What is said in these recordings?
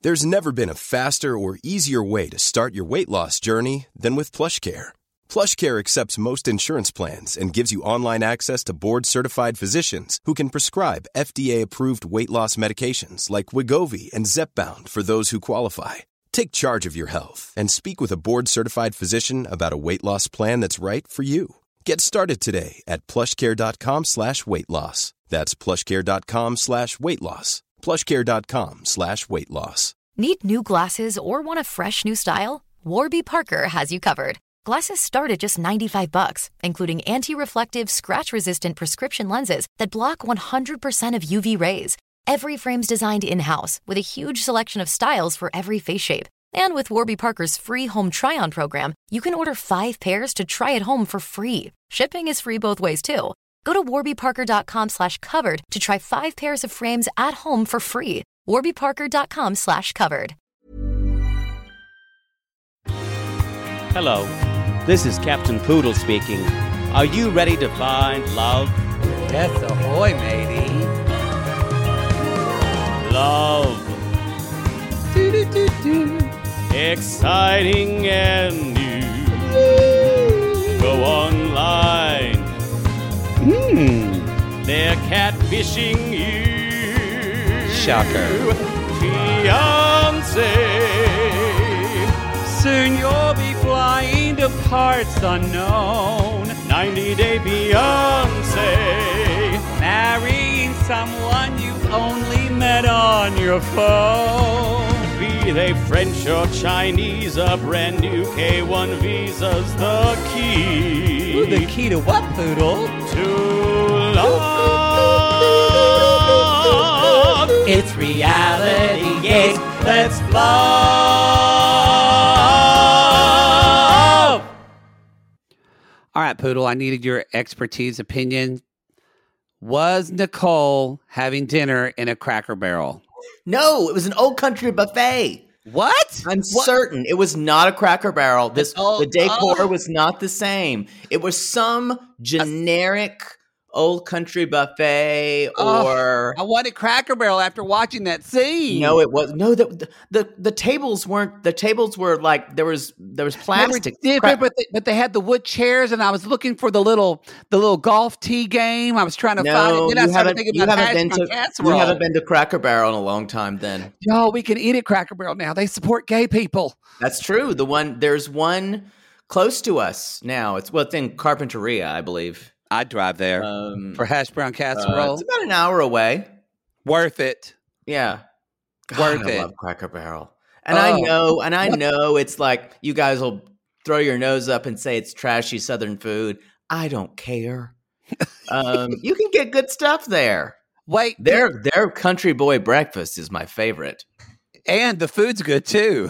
There's never been a faster or easier way to start your weight loss journey than with PlushCare. PlushCare accepts most insurance plans and gives you online access to board-certified physicians who can prescribe FDA-approved weight loss medications like Wegovy and Zepbound for those who qualify. Take charge of your health and speak with a board-certified physician about a weight loss plan that's right for you. Get started today at plushcare.com/weight loss. That's plushcare.com/weight loss. plushcare.com/weight loss. Need new glasses or want a fresh new style? Warby Parker has you covered. Glasses start at just $95, including anti-reflective, scratch-resistant prescription lenses that block 100% of UV rays. Every frame's designed in-house with a huge selection of styles for every face shape. And with Warby Parker's free home try-on program, you can order 5 pairs to try at home for free. Shipping is free both ways, too. Go to warbyparker.com/covered to try 5 pairs of frames at home for free. warbyparker.com/covered. Hello, this is Captain Poodle speaking. Are you ready to find love? Yes, ahoy, matey. Love. Exciting and new. Go online. They're catfishing you. Shocker. Fiancé. Soon you'll be flying to parts unknown. 90-day fiancé. Marrying someone you've only met on your phone. Be they French or Chinese, a brand new K1 visa's the key. Ooh, the key to what, Poodle? To love. It's reality, yes, let's love. All right, Poodle, I needed your expertise opinion. Was Nicole having dinner in a Cracker Barrel? No, it was an Old Country buffet. What? I'm certain it was not a Cracker Barrel. The decor was not the same. It was some generic Old Country buffet or I wanted Cracker Barrel after watching that scene. No, it was no. The tables weren't. The tables were like there was plastic. Different, but they had the wood chairs, and I was looking for the little golf tee game. I was trying to find it. Then I started thinking about casserole. You haven't been to Cracker Barrel in a long time. Then no, we can eat at Cracker Barrel now. They support gay people. That's true. There's one close to us now. It's in Carpinteria, I believe. I'd drive there for hash brown casserole. It's about an hour away. Worth it. Yeah. Worth it. I love Cracker Barrel. And I know it's like you guys will throw your nose up and say it's trashy Southern food. I don't care. You can get good stuff there. Wait. Their country boy breakfast is my favorite. And the food's good too.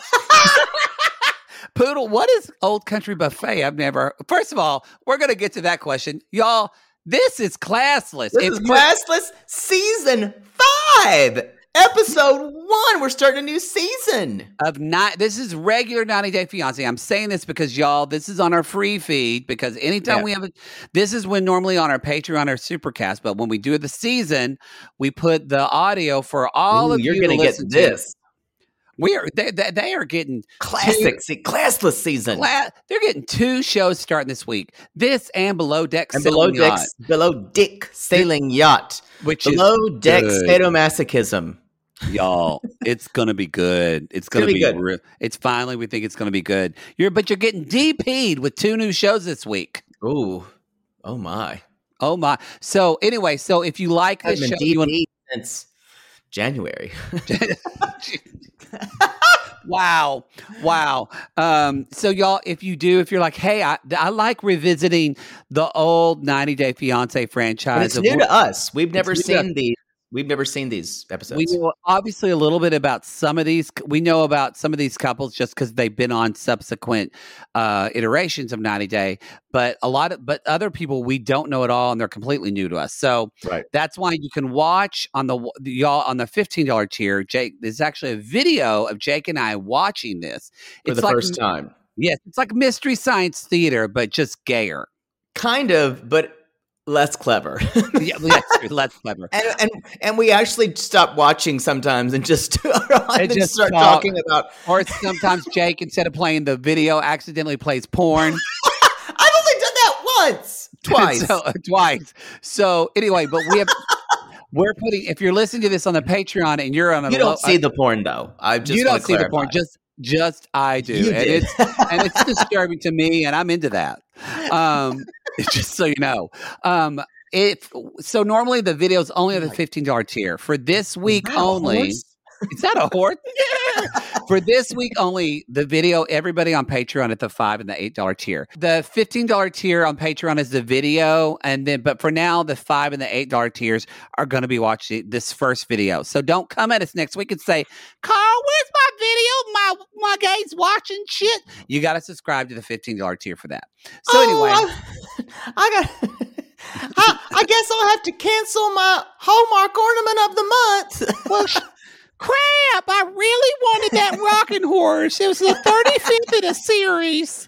Poodle, what is Old Country Buffet? First of all, we're going to get to that question. Y'all, this is classless. This is classless season 5, episode 1. We're starting a new season. This is regular 90-Day Fiancé. I'm saying this because, y'all, this is on our free feed because anytime we have this is when normally on our Patreon or Supercast, but when we do the season, we put the audio for all of you to listen to. You're going to get this. They are getting classless season. They're getting 2 shows starting this week. This and Below Deck Sailing Yacht, which Below is Deck Sadomasochism. Y'all, it's gonna be good. It's gonna be good. It's finally we think it's gonna be good. You're getting DP'd with 2 new shows this week. Ooh, oh my. So anyway, if you like this show, DP'd since January. Wow. So y'all, if you're like, hey, I like revisiting the old 90-Day Fiancé franchise. But it's new to us. We've never seen these. We've never seen these episodes. We know obviously a little bit about some of these. We know about some of these couples just because they've been on subsequent iterations of 90 Day. But but other people we don't know at all, and they're completely new to us. So that's why you can watch on the $15 tier. Jake, there's actually a video of Jake and I watching this for the first time. Yes, it's like Mystery Science Theater, but just gayer. Kind of, but less clever. Yeah, that's true, less clever. And we actually stop watching sometimes and just start talking about. Or sometimes Jake, instead of playing the video, accidentally plays porn. I've only done that twice. Twice. So anyway, but we're putting. If you're listening to this on the Patreon and you're on, you don't see the porn though. You don't see the porn. Just I do, and it's disturbing to me, and I'm into that. Just so you know. So normally the video's only at the $15 tier. For this week only. Is that a horse? For this week only, the video, everybody on Patreon at the $5 and the $8 tier. The $15 tier on Patreon is the video, but for now, the $5 and the $8 tiers are going to be watching this first video. So don't come at us next week and say, Carl, where's my video? My guy's watching shit. You got to subscribe to the $15 tier for that. So anyway, I guess I'll have to cancel my Hallmark ornament of the month. Well, crap, I really wanted that rocking horse. It was the 35th in a series.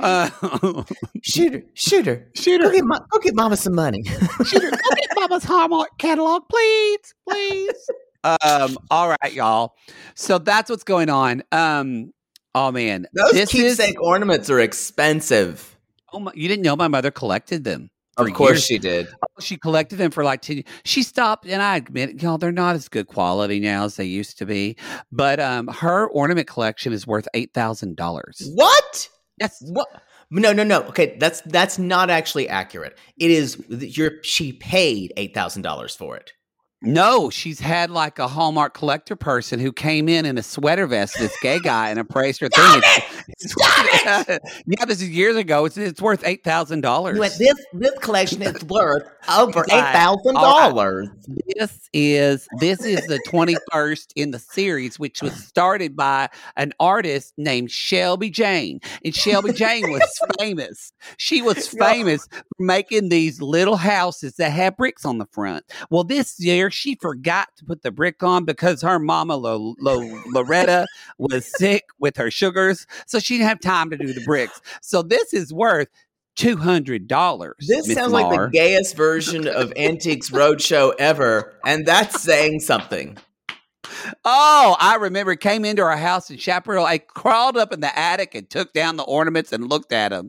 Shooter. Go get Mama some money. Shooter, go get Mama's Hallmark catalog, please. All right, y'all. So that's what's going on. Oh, man. Those keepsake ornaments are expensive. Oh, you didn't know my mother collected them? Of course she did. She collected them for like 10 years. She stopped, and I admit, they're not as good quality now as they used to be. But her ornament collection is worth $8,000. What? Yes. What? No. Okay, that's not actually accurate. It is. She paid $8,000 for it. No, she's had like a Hallmark collector person who came in a sweater vest, this gay guy, and appraised her thing. Stop it! Yeah, this is years ago. It's worth $8,000. This collection is worth over $8,000. This is the 21st in the series, which was started by an artist named Shelby Jane, and Shelby Jane was famous. She was famous for making these little houses that had bricks on the front. Well, this year she forgot to put the brick on because her mama Loretta was sick with her sugars, so she didn't have time to do the bricks. So this is worth $200. This sounds like the gayest version of Antiques Roadshow ever, and that's saying something. Oh, I remember. Came into our house in Chaparral. I crawled up in the attic and took down the ornaments and looked at them.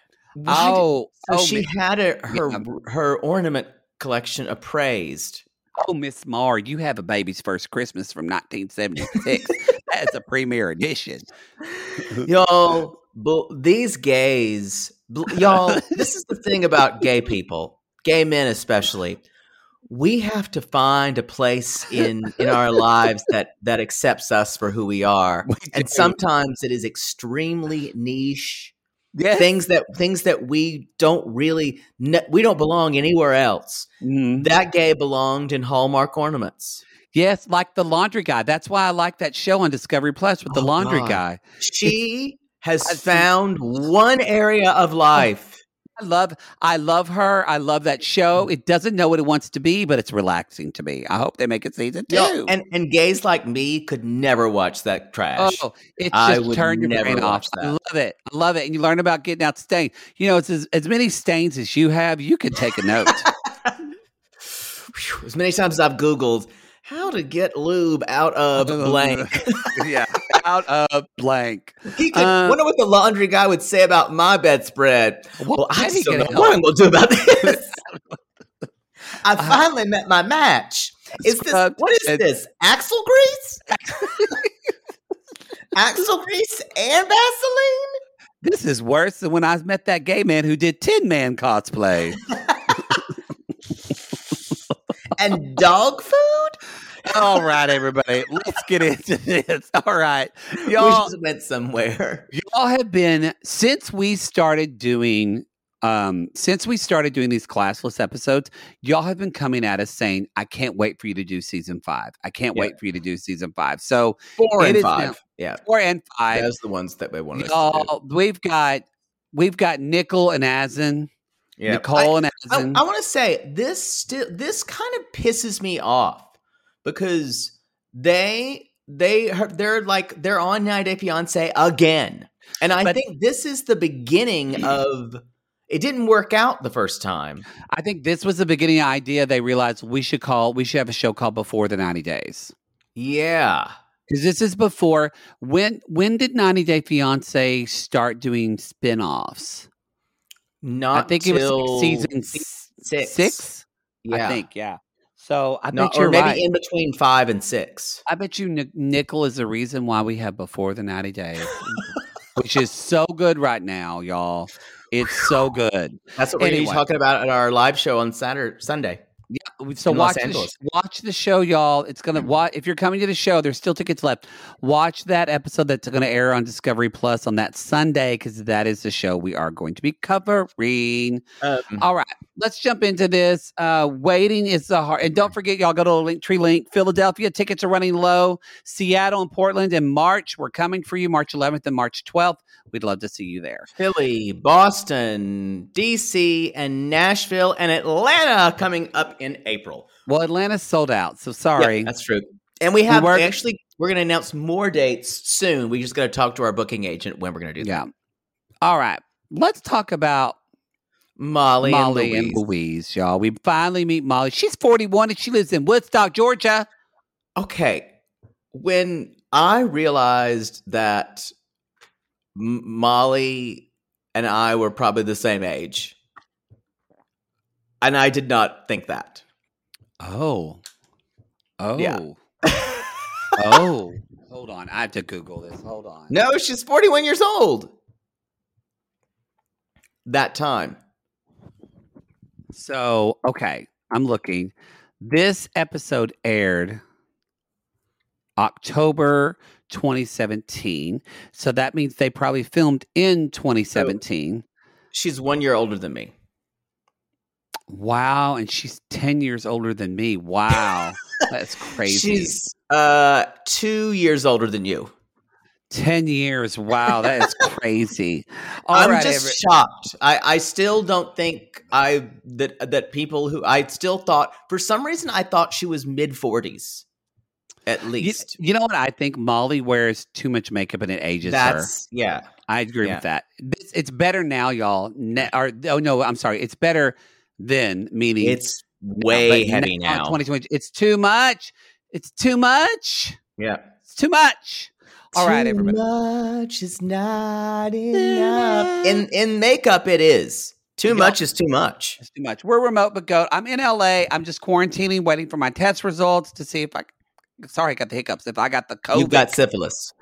She had her ornament collection appraised. Oh, Miss Marr, you have a baby's first Christmas from 1976. That's a premier edition. Y'all, these gays, y'all, this is the thing about gay people, gay men especially. We have to find a place in our lives that accepts us for who we are. And sometimes it is extremely niche. Yes. Things that we don't really we don't belong anywhere else. Mm-hmm. That gay belonged in Hallmark ornaments. Yes, like the laundry guy. That's why I like that show on Discovery Plus with the laundry guy. She has found one area of life. I love her. I love that show. It doesn't know what it wants to be, but it's relaxing to me. I hope they make it season 2. And gays like me could never watch that trash. Oh, it just turned your brain off. I love it. And you learn about getting out stains. It's as many stains as you have, you could take a note. As many times as I've Googled how to get lube out of blank. Yeah, out of blank. Wonder what the laundry guy would say about my bedspread. Well, I still know what I'm going to do about this. I finally met my match. What is this? Axle grease? Axle grease and Vaseline? This is worse than when I met that gay man who did Tin Man cosplay. And dog food? All right, everybody, let's get into this. All right. Y'all, we just went somewhere. Y'all have been, since we started doing these classless episodes, y'all have been coming at us saying, I can't wait for you to do season 5. I can't wait for you to do season 5. So 4 and 5. Now, 4 and 5. Those are the ones that we want us to do. We've got Nicole and Asin. Yeah. Nicole and Asin. I want to say this kind of pisses me off because they're on 90 Day Fiancé again. And I think this is the beginning of it didn't work out the first time. I think this was the beginning idea. They realized we should have a show called Before the 90 Days. Yeah. Because this is before, when did 90 Day Fiancé start doing spinoffs? Not I think it was season 6. Yeah. I think, yeah. So I No, bet you're or maybe right. in between 5 and 6. I bet you Nickel is the reason why we have Before the 90 Days, which is so good right now, y'all. It's so good. That's what we're going to be talking about at our live show on Sunday. Yeah, so in Los Angeles. watch the show, y'all. It's gonna if you're coming to the show, there's still tickets left. Watch that episode that's going to air on Discovery Plus on that Sunday, because that is the show we are going to be covering. All right, let's jump into this. Waiting is the hard, and don't forget, y'all, go to the Linktree link. Philadelphia tickets are running low. Seattle and Portland in March. We're coming for you, March 11th and March 12th. We'd love to see you there. Philly, Boston, DC, and Nashville, and Atlanta coming up in April. Well, Atlanta's sold out, so sorry. Yeah, that's true. And we're going to announce more dates soon. We just got to talk to our booking agent when we're going to do that. Yeah. All right. Let's talk about Molly and Louise, y'all. We finally meet Molly. She's 41 and she lives in Woodstock, Georgia. Okay. When I realized that Molly and I were probably the same age, and I did not think that. Oh. Yeah. Oh. Hold on. I have to Google this. Hold on. No, she's 41 years old. That time. So, okay. I'm looking. This episode aired October 2017. So that means they probably filmed in 2017. She's 1 year older than me. Wow. And she's 10 years older than me. Wow. That's crazy. She's 2 years older than you. 10 years. Wow. That is crazy. I'm just shocked. I still don't think that people who I still thought, for some reason, I thought she was mid-40s. At least. You know what? I think Molly wears too much makeup and it ages her. Yeah. I agree with that. It's better now, y'all. I'm sorry. It's better then, meaning it's way heavy now. 2020. It's too much. It's too much. Yeah. It's too much. All right, everybody. Too much is not enough. In makeup, it is. Too much is too much. It's too much. We're remote, but I'm in LA. I'm just quarantining, waiting for my test results to see if I got the hiccups. If I got the COVID. You've got syphilis.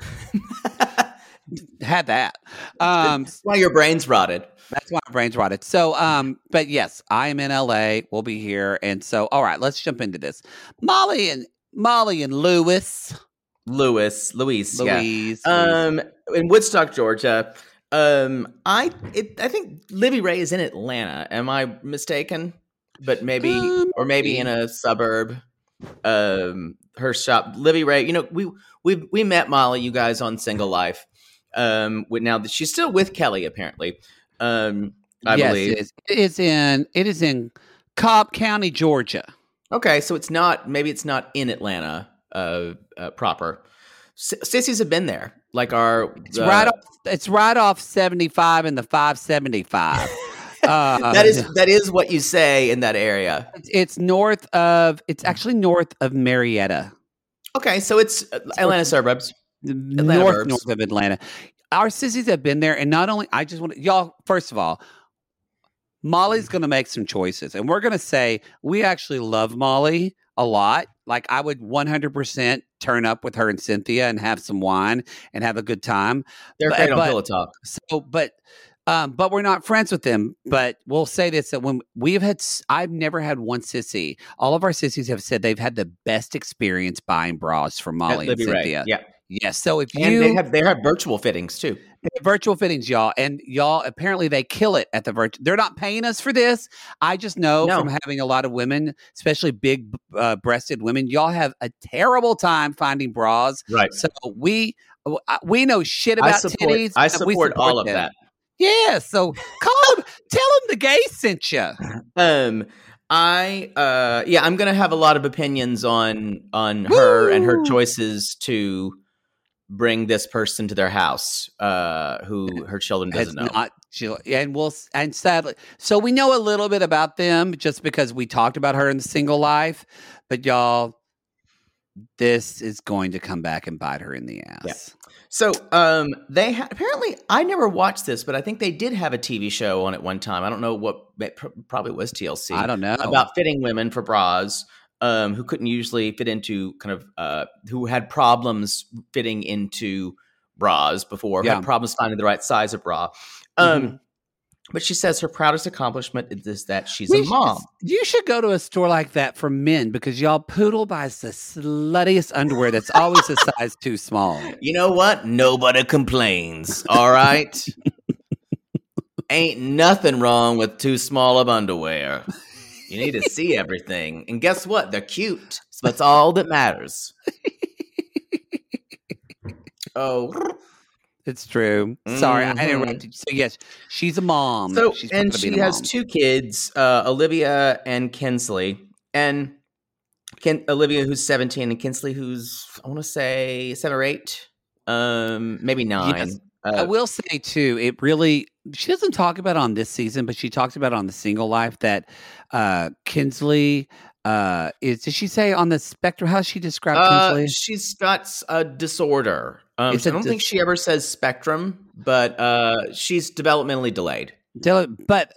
Had that. That's why your brain's rotted. That's why my brain's rotted. So, but yes, I am in LA. We'll be here. And so, all right, let's jump into this. Molly and Louise. Yeah. In Woodstock, Georgia. I think Libby Ray is in Atlanta. Am I mistaken? But maybe in a suburb. Her shop, Libby Ray. You know, we met Molly, you guys, on Single Life. Now that she's still with Kelly, apparently. I believe it is in Cobb County, Georgia. Okay, so it's not in Atlanta proper. Sissies have been there, like it's right off 75 and the 575. That is what you say in that area. It's actually north of Marietta. Okay, so it's Atlanta suburbs. North of Atlanta. Our sissies have been there, and not only I just want y'all. First of all, Molly's going to make some choices, and we're going to say we actually love Molly a lot. Like I would 100% turn up with her and Cynthia and have some wine and have a good time. They're great on Pillow Talk. So, but we're not friends with them. But we'll say this, that when I've never had one sissy. All of our sissies have said they've had the best experience buying bras from Molly and Cynthia. Yeah. Yes. So they have virtual fittings too. They have virtual fittings, y'all. And y'all, apparently they kill it at the virtual. They're not paying us for this. I just know from having a lot of women, especially big breasted women, y'all have a terrible time finding bras. Right. So we know shit about titties. I support all of that. Yeah, so tell them the gay sent you. I'm gonna have a lot of opinions on her and her choices to bring this person to their house who her children doesn't know. And sadly, so we know a little bit about them just because we talked about her in the single life, but y'all, this is going to come back and bite her in the ass. Yeah. So they apparently, I never watched this, but I think they did have a TV show on at one time. I don't know what, probably was TLC. I don't know. About fitting women for bras who couldn't usually fit into who had problems fitting into bras before, had problems finding the right size of bra. But she says her proudest accomplishment is that she's a mom. You should go to a store like that for men because y'all Poodle buys the sluttiest underwear that's always a size too small. You know what? Nobody complains. All right? Ain't nothing wrong with too small of underwear. You need to see everything. And guess what? They're cute. So that's all that matters. Oh, it's true. Sorry, I interrupted you. So yes, she's a mom. So she has two kids, Olivia and Kinsley. And Olivia, who's 17, and Kinsley, who's I want to say 7 or 8, maybe 9. Yes. I will say too, she doesn't talk about it on this season, but she talks about it on the single life that Kinsley did she say on the spectrum? How does she describe Kinsley? She's got a disorder. I don't think she ever says spectrum, but she's developmentally delayed. But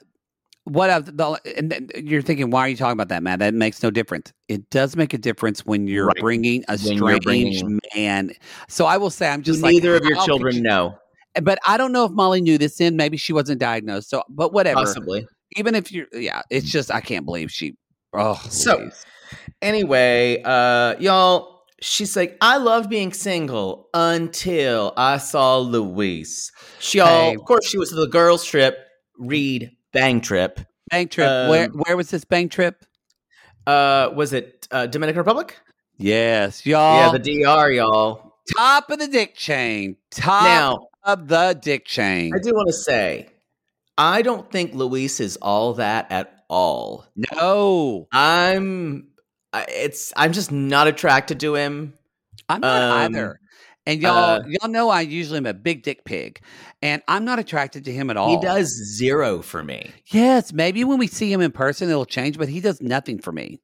you're thinking, why are you talking about that, Matt? That makes no difference. It does make a difference when you're bringing a strange man. So I will say, I'm just like, neither of your children know. But I don't know if Molly knew this in. Maybe she wasn't diagnosed. So, but whatever. Possibly. Even if it's just I can't believe she. Oh, so please. Anyway, y'all, she's like, I loved being single until I saw Luis. Of course, she was to the girls' trip. Read Bang Trip. Bang Trip. Where was this Bang Trip? Was it Dominican Republic? Yes, y'all. Yeah, the DR, y'all. Top of the dick chain. Top of the dick chain. I do want to say, I don't think Luis is all that at all. No, I'm just not attracted to him. I'm not either. And y'all know I usually am a big dick pig, and I'm not attracted to him at all. He does 0 for me. Yes, maybe when we see him in person, it'll change, but he does nothing for me.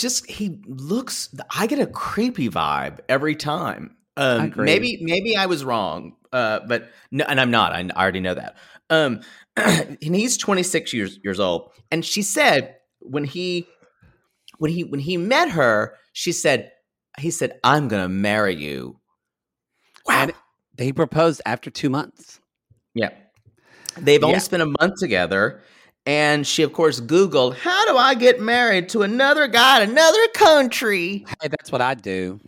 I get a creepy vibe every time. I agree. Maybe I was wrong, but no, and I'm not. I already know that. And he's 26 years old, and she said when he met her, he said, "I'm gonna marry you." Wow. And he proposed after 2 months. Yeah, they've only spent a month together, and she, of course, Googled, "How do I get married to another guy in another country?" Hey, that's what I do.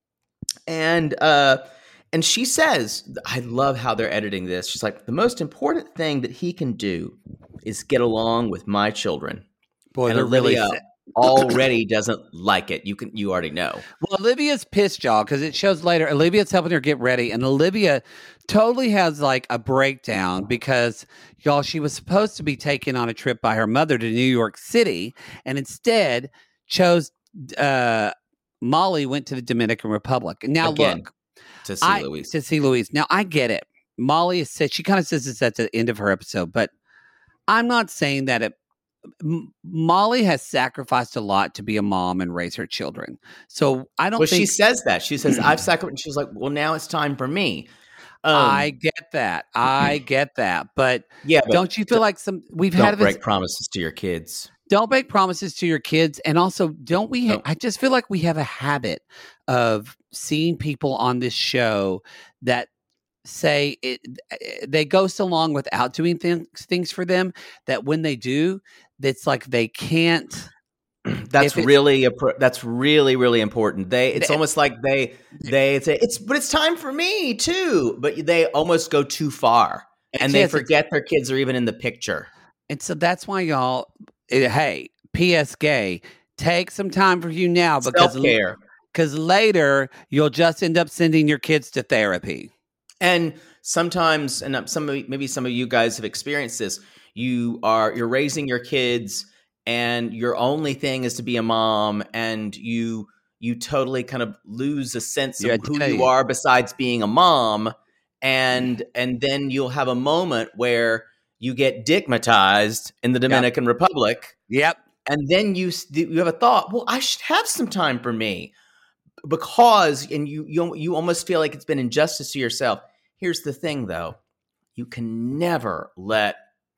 And she says, I love how they're editing this. She's like, the most important thing that he can do is get along with my children. Boy, and Olivia already doesn't like it. You already know. Well, Olivia's pissed, y'all, because it shows later. Olivia's helping her get ready, and Olivia totally has like a breakdown because, y'all, she was supposed to be taken on a trip by her mother to New York City, and instead chose Molly went to the Dominican Republic. Now, look. To see Luis. Now, I get it. Molly has said, she kind of says this at the end of her episode, but I'm not saying that Molly has sacrificed a lot to be a mom and raise her children. So I don't think. She says that. She says, I've sacrificed. She's like, well, now it's time for me. I get that. But don't you feel like don't break promises to your kids. Don't make promises to your kids. And also, I just feel like we have a habit of seeing people on this show that say they go so long without doing things for them that when they do, it's like they can't. That's really really important. It's almost like they say but it's time for me too, but they almost go too far and they forget their kids are even in the picture. And so that's why y'all. Hey, P.S. Gay, take some time for you now because later you'll just end up sending your kids to therapy. And sometimes, and maybe some of you guys have experienced this. You're raising your kids, and your only thing is to be a mom, and you you totally kind of lose a sense Your of who identity. you are besides being a mom. And then you'll have a moment where you get digmatized in the Dominican Republic. Yep. And then you have a thought, well, I should have some time for me, because, and you almost feel like it's been injustice to yourself. Here's the thing, though. You can never let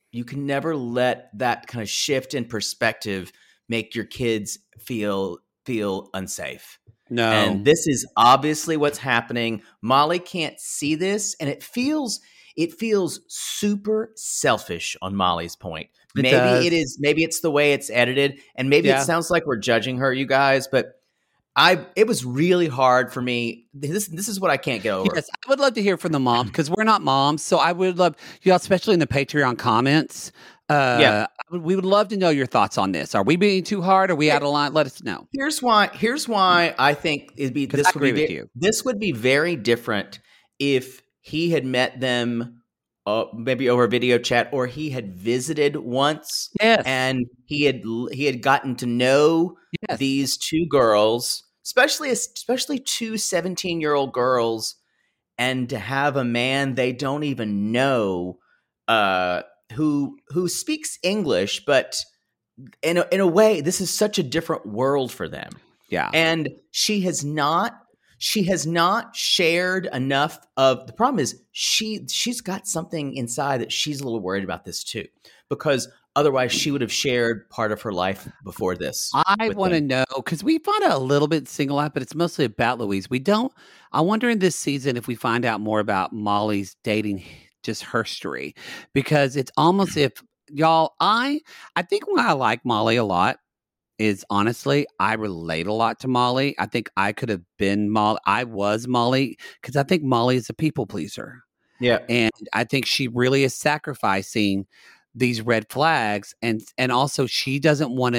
that kind of shift in perspective make your kids feel unsafe. No. And this is obviously what's happening. Molly can't see this, and it feels super selfish on Molly's point. Does. Maybe it's the way it's edited, and maybe it sounds like we're judging her, you guys, but it was really hard for me. This is what I can't get over. Yes, I would love to hear from the moms, because we're not moms. So I would love, especially in the Patreon comments. We would love to know your thoughts on this. Are we being too hard? Are we out of line? Let us know. Here's why I think this would be very different if he had met them maybe over video chat, or he had visited once. Yes. And he had gotten to know these two girls, especially two 17-year-old girls, and to have a man they don't even know who speaks English, but in a way, this is such a different world for them. Yeah. And she has not shared enough of, the problem is she's got something inside that she's a little worried about this too, because otherwise she would have shared part of her life before this. I want to know, because we find out a little bit single out, but it's mostly about Louise. I wonder in this season if we find out more about Molly's dating, just history, because it's almost if y'all, I think why I like Molly a lot is, honestly, I relate a lot to Molly. I think I could have been Molly. I was Molly, because I think Molly is a people pleaser. Yeah. And I think she really is sacrificing these red flags. And also she doesn't want,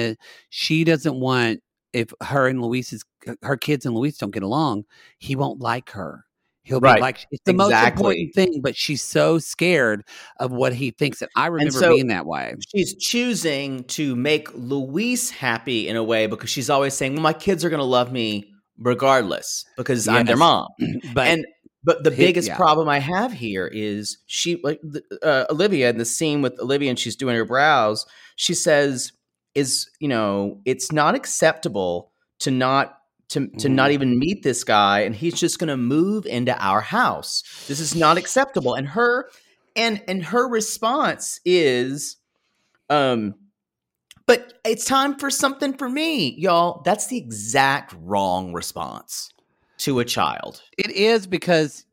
if her kids and Louise don't get along, he won't like her. He'll be like, it's the most important thing, but she's so scared of what he thinks. That I remember being that way. She's choosing to make Louise happy in a way, because she's always saying, well, my kids are going to love me regardless because I'm their mom. But the biggest problem I have here is Olivia, in the scene with Olivia, and she's doing her brows, she says, it's not acceptable to not even meet this guy, and he's just going to move into our house. This is not acceptable. And her response is, but it's time for something for me, y'all. That's the exact wrong response to a child. It is, because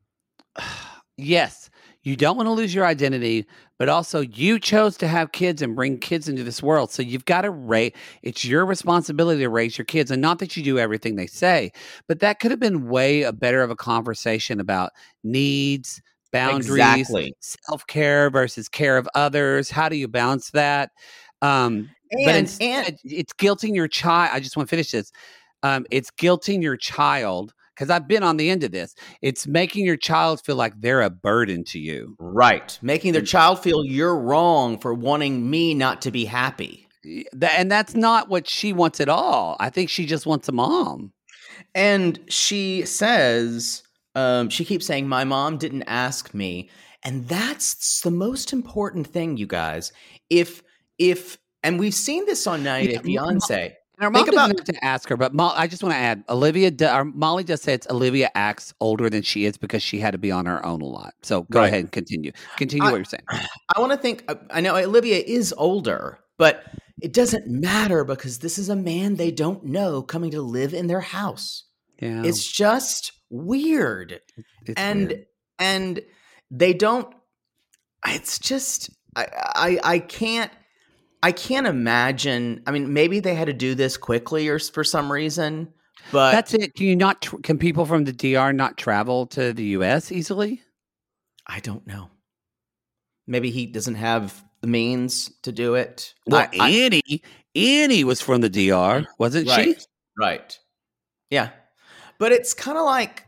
yes, you don't want to lose your identity, but also you chose to have kids and bring kids into this world. So you've got to it's your responsibility to raise your kids. And not that you do everything they say, but that could have been better of a conversation about needs, boundaries, self-care versus care of others. How do you balance that? But instead, it's guilting your child. I just want to finish this. It's guilting your child, because I've been on the end of this. It's making your child feel like they're a burden to you. Right. Making their child feel you're wrong for wanting me not to be happy. And that's not what she wants at all. I think she just wants a mom. And she says, she keeps saying, my mom didn't ask me. And that's the most important thing, you guys. And we've seen this on 90 Day Fiancé. And our mom doesn't have to ask her, but I just want to add, Molly does say Olivia acts older than she is because she had to be on her own a lot. So go ahead and continue. Continue what you're saying. I want to think, I know Olivia is older, but it doesn't matter because this is a man they don't know coming to live in their house. Yeah. It's just weird. It's weird. And they don't, it's just, I can't imagine. I mean, maybe they had to do this quickly or for some reason, but that's it. Can people from the DR not travel to the US easily? I don't know. Maybe he doesn't have the means to do it. Well, Annie was from the DR, wasn't she? Right. Yeah. But it's kind of like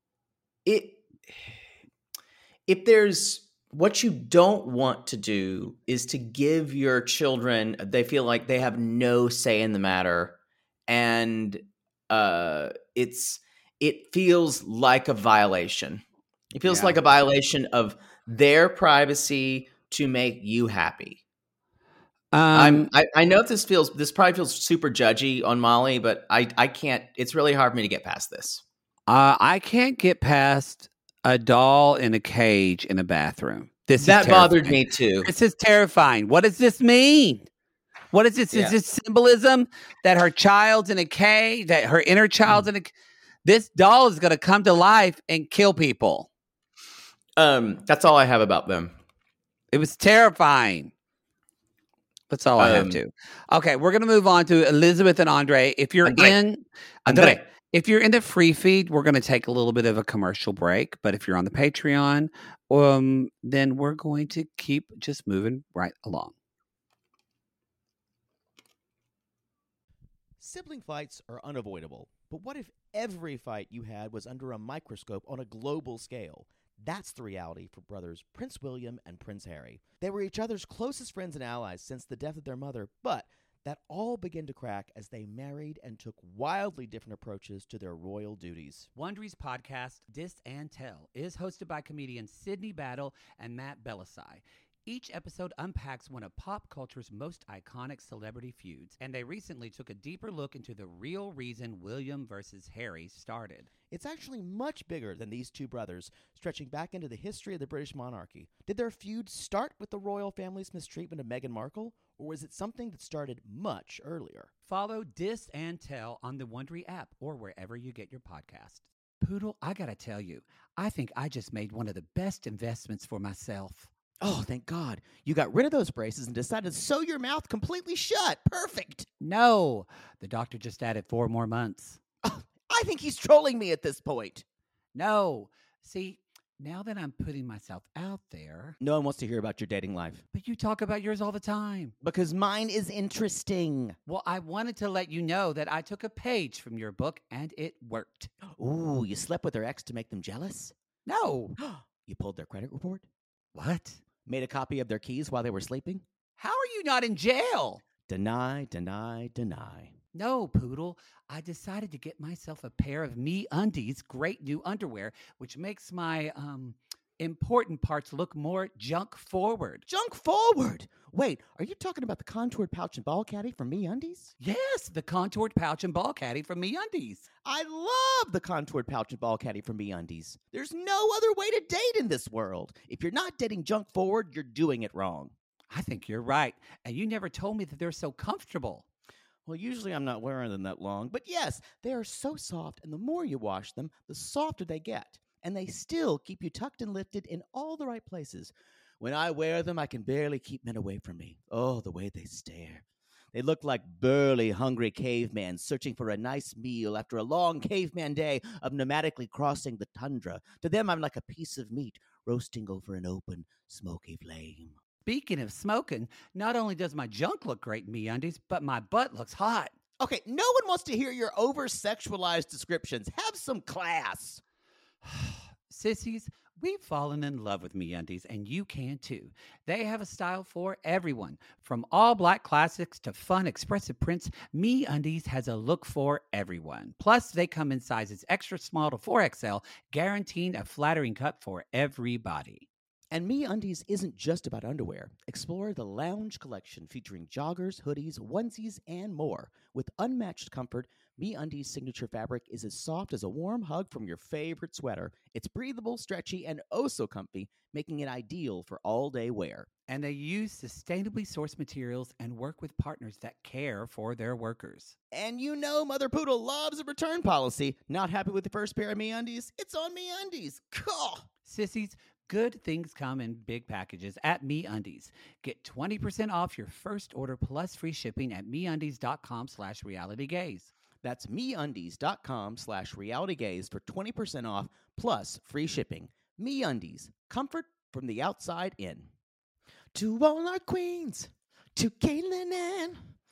if there's, what you don't want to do is to give your children, they feel like they have no say in the matter. And it feels like a violation. It feels like a violation of their privacy to make you happy. I know this probably feels super judgy on Molly, but I can't. It's really hard for me to get past this. I can't get past a doll in a cage in a bathroom. That bothered me too. This is terrifying. What does this mean? What is this? Yeah. Is this symbolism that her child's in a cage, that her inner child's in a? This doll is going to come to life and kill people. That's all I have about them. It was terrifying. That's all I have to. Okay, we're going to move on to Elizabeth and Andre. If you're if you're in the free feed, we're going to take a little bit of a commercial break. But if you're on the Patreon, then we're going to keep just moving right along. Sibling fights are unavoidable. But what if every fight you had was under a microscope on a global scale? That's the reality for brothers Prince William and Prince Harry. They were each other's closest friends and allies since the death of their mother, but that all began to crack as they married and took wildly different approaches to their royal duties. Wondery's podcast, Dis and Tell, is hosted by comedians Sydney Battle and Matt Belisai. Each episode unpacks one of pop culture's most iconic celebrity feuds, and they recently took a deeper look into the real reason William versus Harry started. It's actually much bigger than these two brothers, stretching back into the history of the British monarchy. Did their feud start with the royal family's mistreatment of Meghan Markle, or was it something that started much earlier? Follow Dis and Tell on the Wondery app or wherever you get your podcasts. Poodle, I gotta tell you, I think I just made one of the best investments for myself. Oh, thank God. You got rid of those braces and decided to sew your mouth completely shut. Perfect. No, the doctor just added 4 more months. I think he's trolling me at this point. No. See, now that I'm putting myself out there... No one wants to hear about your dating life. But you talk about yours all the time. Because mine is interesting. Well, I wanted to let you know that I took a page from your book and it worked. Ooh, you slept with their ex to make them jealous? No. You pulled their credit report? What? Made a copy of their keys while they were sleeping? How are you not in jail? Deny, deny, deny. No, Poodle. I decided to get myself a pair of MeUndies great new underwear, which makes my important parts look more junk forward. Junk forward? Wait, are you talking about the contoured pouch and ball caddy from MeUndies? Yes, the contoured pouch and ball caddy from MeUndies. I love the contoured pouch and ball caddy from MeUndies. There's no other way to date in this world. If you're not dating junk forward, you're doing it wrong. I think you're right. And you never told me that they're so comfortable. Well, usually I'm not wearing them that long. But yes, they are so soft, and the more you wash them, the softer they get. And they still keep you tucked and lifted in all the right places. When I wear them, I can barely keep men away from me. Oh, the way they stare. They look like burly, hungry cavemen searching for a nice meal after a long caveman day of nomadically crossing the tundra. To them, I'm like a piece of meat roasting over an open, smoky flame. Speaking of smoking, not only does my junk look great in MeUndies, but my butt looks hot. Okay, no one wants to hear your over-sexualized descriptions. Have some class. Sissies, we've fallen in love with MeUndies, and you can too. They have a style for everyone. From all black classics to fun, expressive prints, MeUndies has a look for everyone. Plus, they come in sizes extra small to 4XL, guaranteeing a flattering cut for everybody. And MeUndies isn't just about underwear. Explore the Lounge collection featuring joggers, hoodies, onesies, and more. With unmatched comfort, MeUndies' signature fabric is as soft as a warm hug from your favorite sweater. It's breathable, stretchy, and oh so comfy, making it ideal for all-day wear. And they use sustainably sourced materials and work with partners that care for their workers. And you know Mother Poodle loves a return policy. Not happy with the first pair of MeUndies? It's on MeUndies. Cool. Sissies, good things come in big packages at MeUndies. Get 20% off your first order plus free shipping at MeUndies.com/realitygaze. That's MeUndies.com/realitygaze for 20% off plus free shipping. MeUndies, comfort from the outside in. To all our queens, to Caitlin and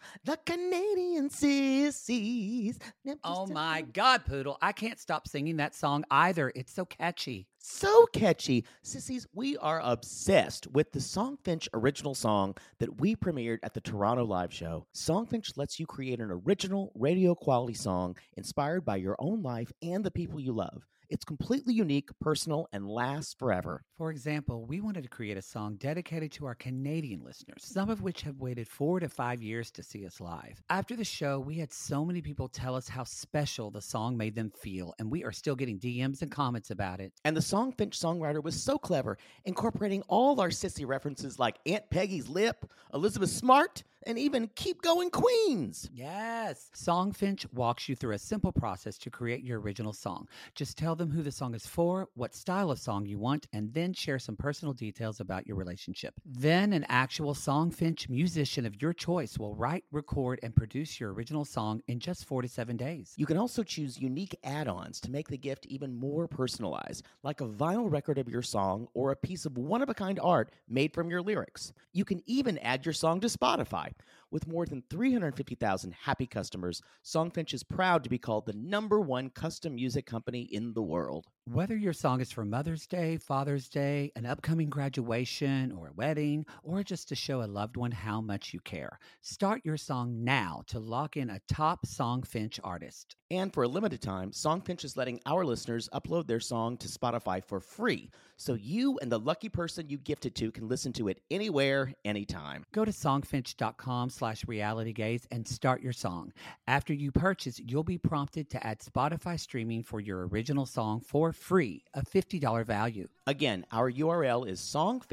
The Canadian Sissies. Oh my God, Poodle. I can't stop singing that song either. It's so catchy. So catchy. Sissies, we are obsessed with the Songfinch original song that we premiered at the Toronto Live Show. Songfinch lets you create an original radio quality song inspired by your own life and the people you love. It's completely unique, personal, and lasts forever. For example, we wanted to create a song dedicated to our Canadian listeners, some of which have waited 4 to 5 years to see us live. After the show, we had so many people tell us how special the song made them feel, and we are still getting DMs and comments about it. And the Songfinch songwriter was so clever, incorporating all our sissy references like Aunt Peggy's Lip, Elizabeth Smart, and even Keep Going Queens. Yes. Songfinch walks you through a simple process to create your original song. Just tell them who the song is for, what style of song you want, and then share some personal details about your relationship. Then an actual Songfinch musician of your choice will write, record, and produce your original song in just 4 to 7 days. You can also choose unique add-ons to make the gift even more personalized, like a vinyl record of your song or a piece of one-of-a-kind art made from your lyrics. You can even add your song to Spotify. With more than 350,000 happy customers, Songfinch is proud to be called the #1 custom music company in the world. Whether your song is for Mother's Day, Father's Day, an upcoming graduation, or a wedding, or just to show a loved one how much you care, start your song now to lock in a top Songfinch artist. And for a limited time, Songfinch is letting our listeners upload their song to Spotify for free, so you and the lucky person you gifted to can listen to it anywhere, anytime. Go to songfinch.com/realitygaze and start your song. After you purchase, you'll be prompted to add Spotify streaming for your original song for free, a $50 value. Again, our URL is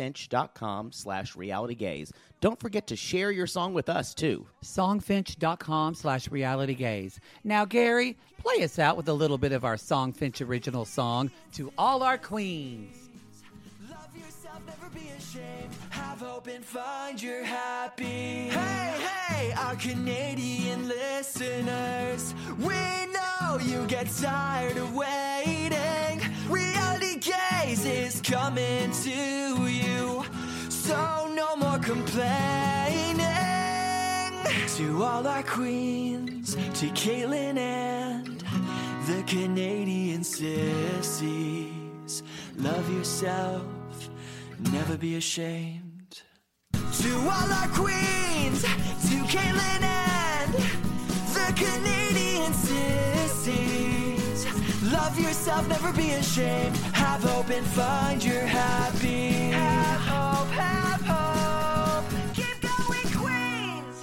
songfinch.com/realitygaze. Don't forget to share your song with us, too. Songfinch.com/realitygaze. Now, Gary, play us out with a little bit of our Songfinch original song, To All Our Queens. Love yourself, never be ashamed. Have hope and find your happy. Hey, hey, our Canadian listeners. We know you get tired of waiting. Reality Gaze is coming to you. So no more complaining. To all our queens, to Caitlin and the Canadian sissies. Love yourself, never be ashamed. To all our queens, to Caitlin and the Canadian sissies. Love yourself, never be ashamed. Have hope and find your happy. Have hope, have hope. Keep going, Queens.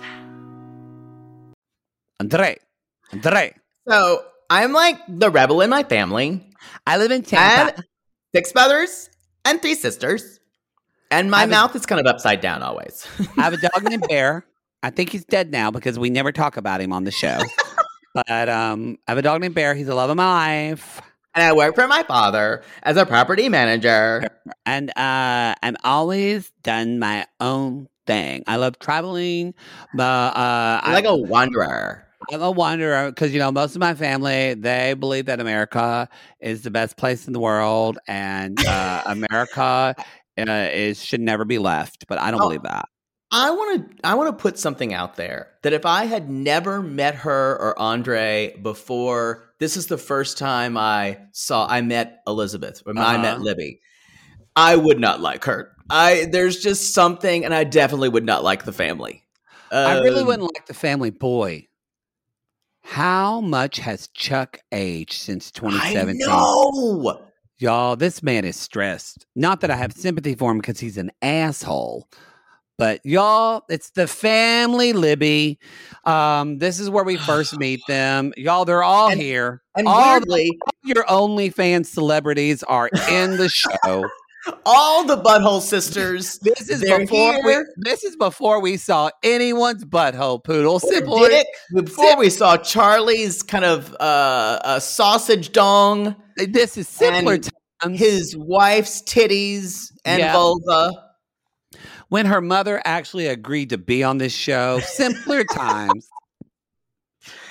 Andre. So I'm like the rebel in my family. I live in I Tampa. have 6 brothers and 3 sisters. And my mouth is kind of upside down always. I have a dog named Bear. I think he's dead now because we never talk about him on the show. But I have a dog named Bear. He's the love of my life. And I work for my father as a property manager. And I'm always done my own thing. I love traveling. But I'm like a wanderer. I'm a wanderer because, most of my family, they believe that America is the best place in the world. And America should never be left. But I don't believe that. I want to put something out there that if I had never met her or Andre before, this is the first time I met Elizabeth or I met Libby, I would not like her. There's just something, and I definitely would not like the family. I really wouldn't like the family. Boy, how much has Chuck aged since 2017? I know. Y'all, this man is stressed. Not that I have sympathy for him because he's an asshole. But y'all, it's the family, Libby. This is where we first meet them. Y'all, they're all here. And all weirdly, your OnlyFans celebrities are in the show. All the Butthole sisters. This is before we saw anyone's butthole, Poodle. Before we saw Charlie's kind of sausage dong. This is simpler times. His wife's titties and vulva. When her mother actually agreed to be on this show, simpler times.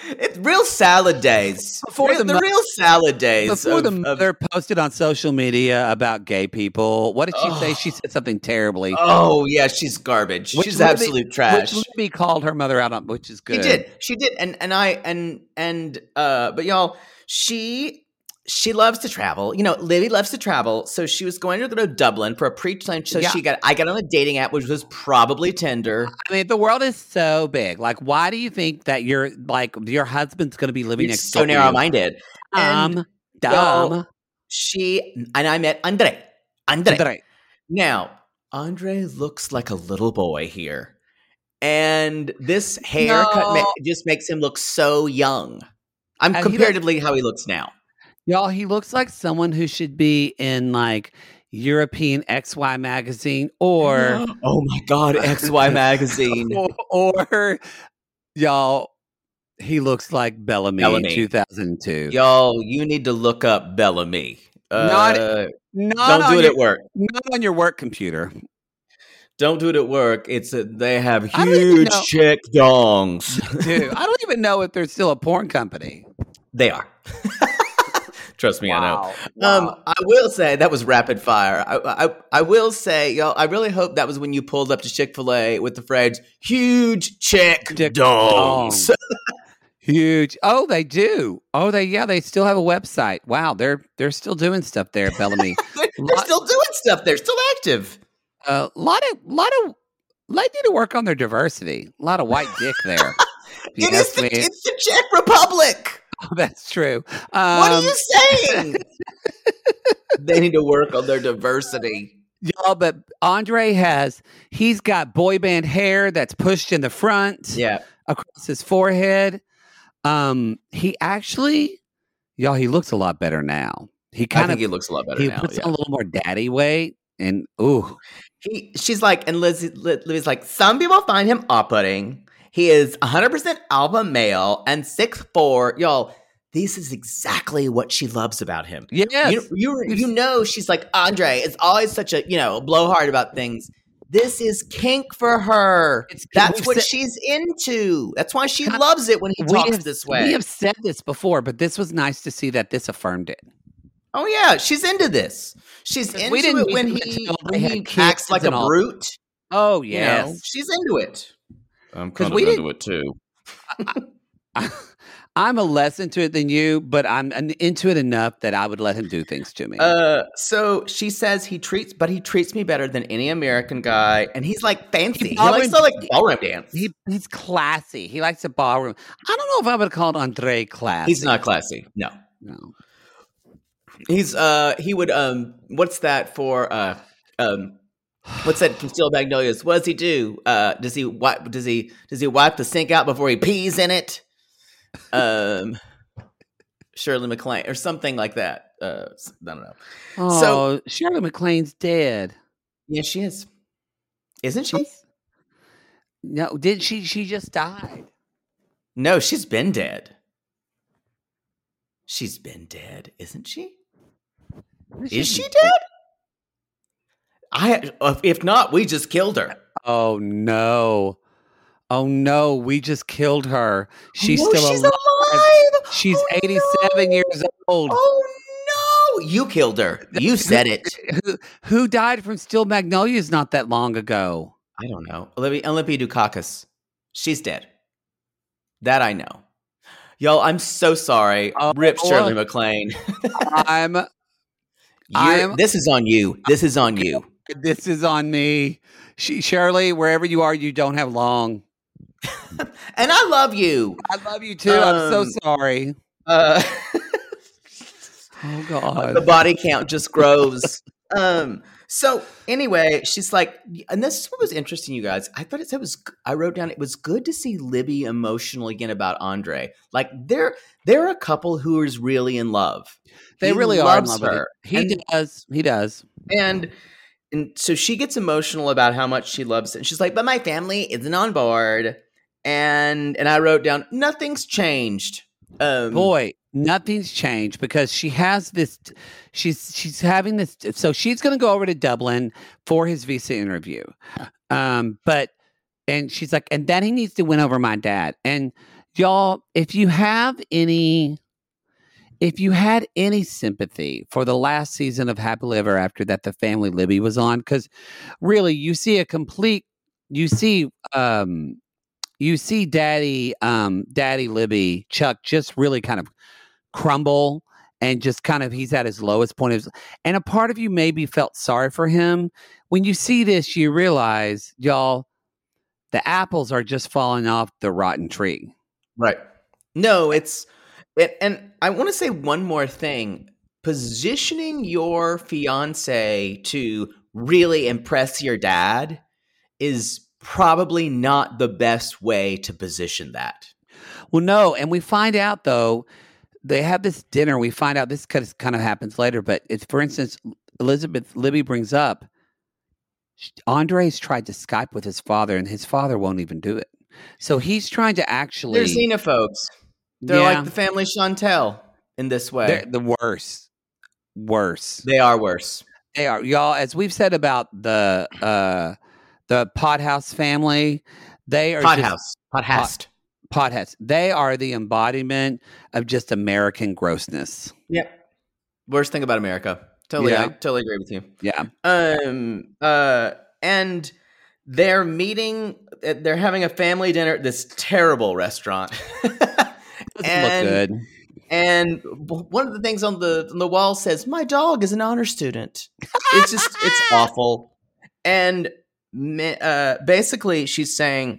It's real salad days. The real salad days. Before the mother posted on social media about gay people, what did she say? She said something terribly. Oh yeah, she's garbage. She's absolute trash. Which Libby called her mother out on, which is good. She did, but y'all, she loves to travel. You know, Libby loves to travel. So she was going to go to Dublin for a pre-plan. So I got on a dating app, which was probably Tinder. I mean, the world is so big. Like, why do you think that your husband's going to be living next door? So narrow-minded. Dumb. I met Andre. Now, Andre looks like a little boy here. And this haircut just makes him look so young. Comparatively how he looks now. Y'all, he looks like someone who should be in like European XY magazine or oh my God, XY magazine. or y'all, he looks like Bellamy in 2002. Y'all, you need to look up Bellamy. Not don't do it at work. Not on your work computer. Don't do it at work. They have huge chick dongs. Dude, I don't even know if there's still a porn company. They are. Trust me, wow. I know. Wow. I will say that was rapid fire. I will say, y'all, I really hope that was when you pulled up to Chick-fil-A with the phrase "huge chick dongs." Huge. Oh, they do. Oh, they still have a website. Wow, they're still doing stuff there, Bellamy. they're still doing stuff. They're still active. Lot of. They need to work on their diversity. A lot of white dick there. It's the Czech Republic. Oh, that's true. What are you saying? They need to work on their diversity. Y'all, but Andre he's got boy band hair that's pushed in the front. Yeah. Across his forehead. He actually, y'all, he looks a lot better now. I think he looks a lot better now. He puts on a little more daddy weight and ooh. She's like, and Lizzie's like, some people find him off-putting. He is 100% alpha male and 6'4". Y'all, this is exactly what she loves about him. Yes. You know, she's like, Andre is always such a, blowhard about things. This is kink for her. That's what she's into. That's why she loves it when he talks this way. We have said this before, but this was nice to see that this affirmed it. Oh, yeah. She's into this. She's into it when he acts like a brute. Oh, yes. She's into it. I'm kind of into it too. I'm less into it than you, but I'm into it enough that I would let him do things to me. So she says he treats me better than any American guy, and he's like fancy. He likes to like ballroom dance. He's classy. He likes a ballroom. I don't know if I would call Andre classy. He's not classy. No. He's he would what's that for what's that from Steel Magnolias? What does he do? Does he wipe the sink out before he pees in it? Shirley MacLaine or something like that. I don't know. Oh, so Shirley MacLaine's dead. Yeah, she is. Isn't she? No, did she? She just died. No, she's been dead. She's been dead, isn't she? Is she dead? If not, we just killed her. Oh no! Oh no! We just killed her. She's still alive. She's 87 years old. Oh no! You killed her. You said it. Who died from Steel Magnolias not that long ago? I don't know. Olympia Dukakis. She's dead. That I know. Y'all, I'm so sorry. Rip Shirley MacLaine. This is on you. This is on you. This is on me. Shirley, wherever you are, you don't have long. And I love you. I love you too. I'm so sorry. Oh God. The body count just grows. So anyway, she's like, and this is what was interesting, you guys. I wrote down, it was good to see Libby emotional again about Andre. Like they're a couple who is really in love. They really are in love with her. He does. And so she gets emotional about how much she loves it. And she's like, but my family isn't on board. And I wrote down, nothing's changed. Boy, nothing's changed because she has this. She's having this. So she's going to go over to Dublin for his visa interview. And she's like, and then he needs to win over my dad. And Y'all, if you had any sympathy for the last season of Happily Ever After that the family Libby was on, because really you see Daddy Libby, Chuck, just really kind of crumble and just kind of he's at his lowest point. And a part of you maybe felt sorry for him. When you see this, you realize, y'all, the apples are just falling off the rotten tree. Right. No, and I want to say one more thing. Positioning your fiance to really impress your dad is probably not the best way to position that. Well, no, and we find out, though, they have this dinner. We find out this kind of happens later, but it's, for instance, Libby brings up, Andre's tried to Skype with his father, and his father won't even do it. So he's trying to actually... They're xenophobes. They're like the family Chantel in this way. They're the worst. Worse. They are worse. They are. Y'all, as we've said about the Pothouse family, they are Pothouse. They are the embodiment of just American grossness. Yep. Worst thing about America. Totally, I totally agree with you. Yeah. And they're meeting. They're having a family dinner at this terrible restaurant. Doesn't look good. And one of the things on the wall says, "My dog is an honor student." It's awful. And basically, she's saying,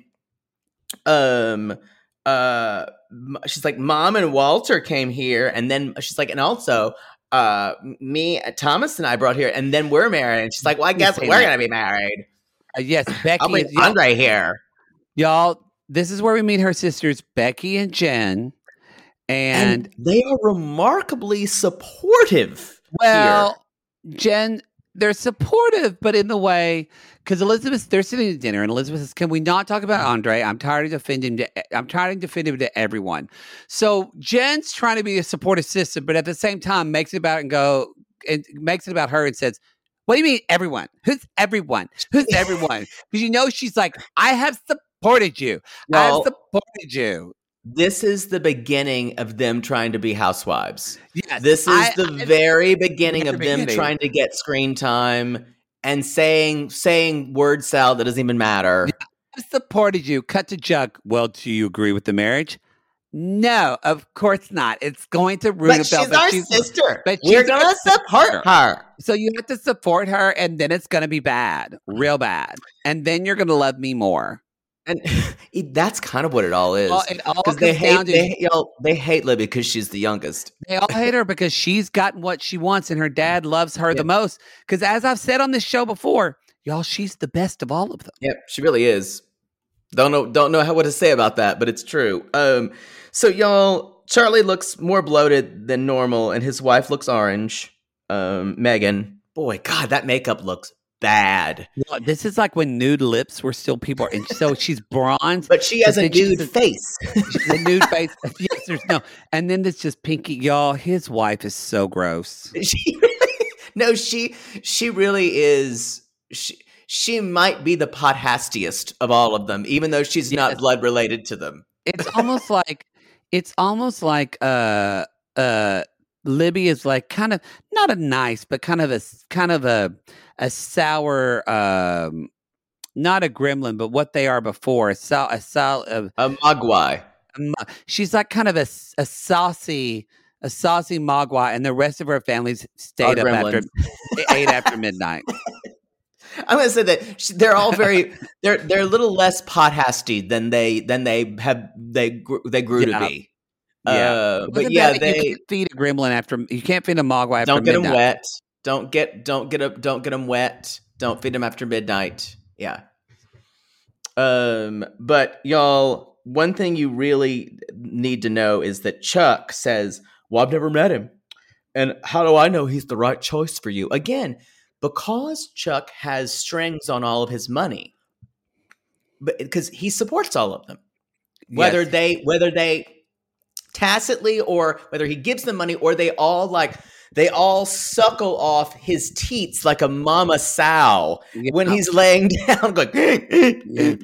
she's like, "Mom and Walter came here," and then she's like, "And also, me, Thomas, and I brought here, and then we're married." And she's like, "Well, I guess we're gonna be married." Yes, Becky. I'll bring Andre here, y'all. This is where we meet her sisters, Becky and Jen, and they are remarkably supportive. Well, Jen, they're supportive, but in the way, because they're sitting at dinner, and Elizabeth says, "Can we not talk about Andre? I'm tired of defending him to everyone." So Jen's trying to be a supportive sister, but at the same time makes it about her and says, "What do you mean everyone? Who's everyone? Who's everyone?" Because she's like, "I have supported you. I have supported you." This is the beginning of them trying to be housewives. Yes, this is the very beginning of them trying to get screen time and saying word salad that doesn't even matter. I supported you. Cut to Chuck. "Well, do you agree with the marriage?" "No, of course not. It's going to ruin But she's our sister. But we're going to support her. So you have to support her, and then it's going to be bad, real bad. And then you're going to love me more. And that's kind of what it all is. Because they hate Libby because she's the youngest. They all hate her because she's gotten what she wants, and her dad loves her the most. Because as I've said on this show before, y'all, she's the best of all of them. Yep, she really is. Don't know what to say about that, but it's true. So y'all, Charlie looks more bloated than normal, and his wife looks orange. Megan, boy, God, that makeup looks bad. Well, this is like when nude lips were still people, and so she's bronze, but she has a nude face. She's a nude face. Yes, there's no, and then this just pinky, y'all. His wife is so gross. She really is. She might be the pothastiest of all of them, even though she's not blood related to them. It's almost like Libby is like kind of not a nice, but kind of a sour, not a gremlin, but what they are before a mogwai. She's like kind of a saucy mogwai, and the rest of her family's stayed up ate after midnight. I'm going to say that they're all they're a little less pothasty than they grew to be. Yeah, but yeah, you can't feed a gremlin you can't feed a mogwai after midnight. Don't get them wet. Don't get them wet. Don't feed them after midnight. Yeah. But y'all, one thing you really need to know is that Chuck says, "Well, I've never met him, and how do I know he's the right choice for you?" Again, because Chuck has strings on all of his money, but because he supports all of them, whether they tacitly or whether he gives them money or they all like they all suckle off his teats like a mama sow when he's laying down going. He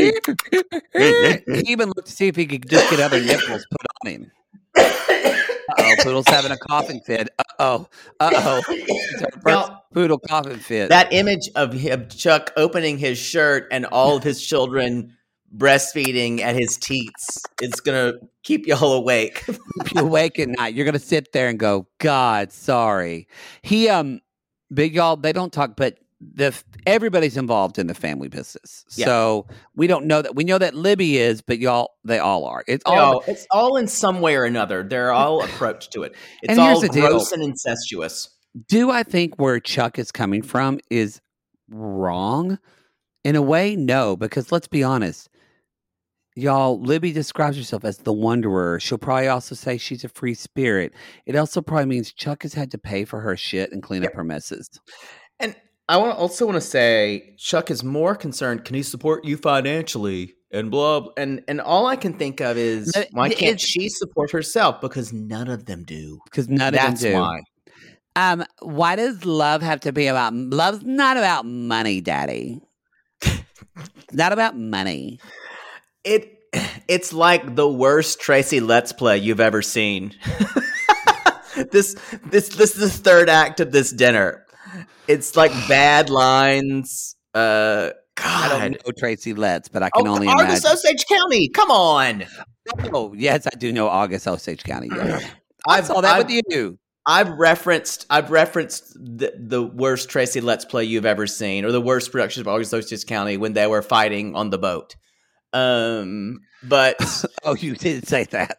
even looked to see if he could just get other nipples put on him. Uh-oh, Poodle's having a coughing fit. Uh-oh. It's our first Now, Poodle coughing fit. that image of Chuck opening his shirt and all of his children breastfeeding at his teats, it's going to keep y'all awake. If you awake at night, you're going to sit there and go, God, sorry. But y'all, they don't talk, but everybody's involved in the family business. Yeah. So we don't know that. We know that Libby is, but y'all, they all are. It's all in some way or another. They're all approached to it. It's And here's all the deal. gross and incestuous. Do I think where Chuck is coming from is wrong? In a way, no, because let's be honest. Y'all, Libby describes herself as the wanderer. She'll probably also say she's a free spirit. It also probably means Chuck has had to pay for her shit and clean up her messes. And I also want to say Chuck is more concerned, can he support you financially? And blah, blah. And all I can think of is, why can't she support herself? Because none of them do. Because none of them do. That's why. Why does love have to be about... Love's not about money, Daddy. It's not about money. It's like the worst Tracy Let's Play you've ever seen. This is the third act of this dinner. It's like bad lines. God, I don't know Tracy Letts, but I can only imagine. Argus Osage County, come on. Oh, yes, I do know August Osage County. Yes. I saw that with you. I've referenced the worst Tracy Let's Play you've ever seen, or the worst production of August Osage County when they were fighting on the boat. But oh, you did say that.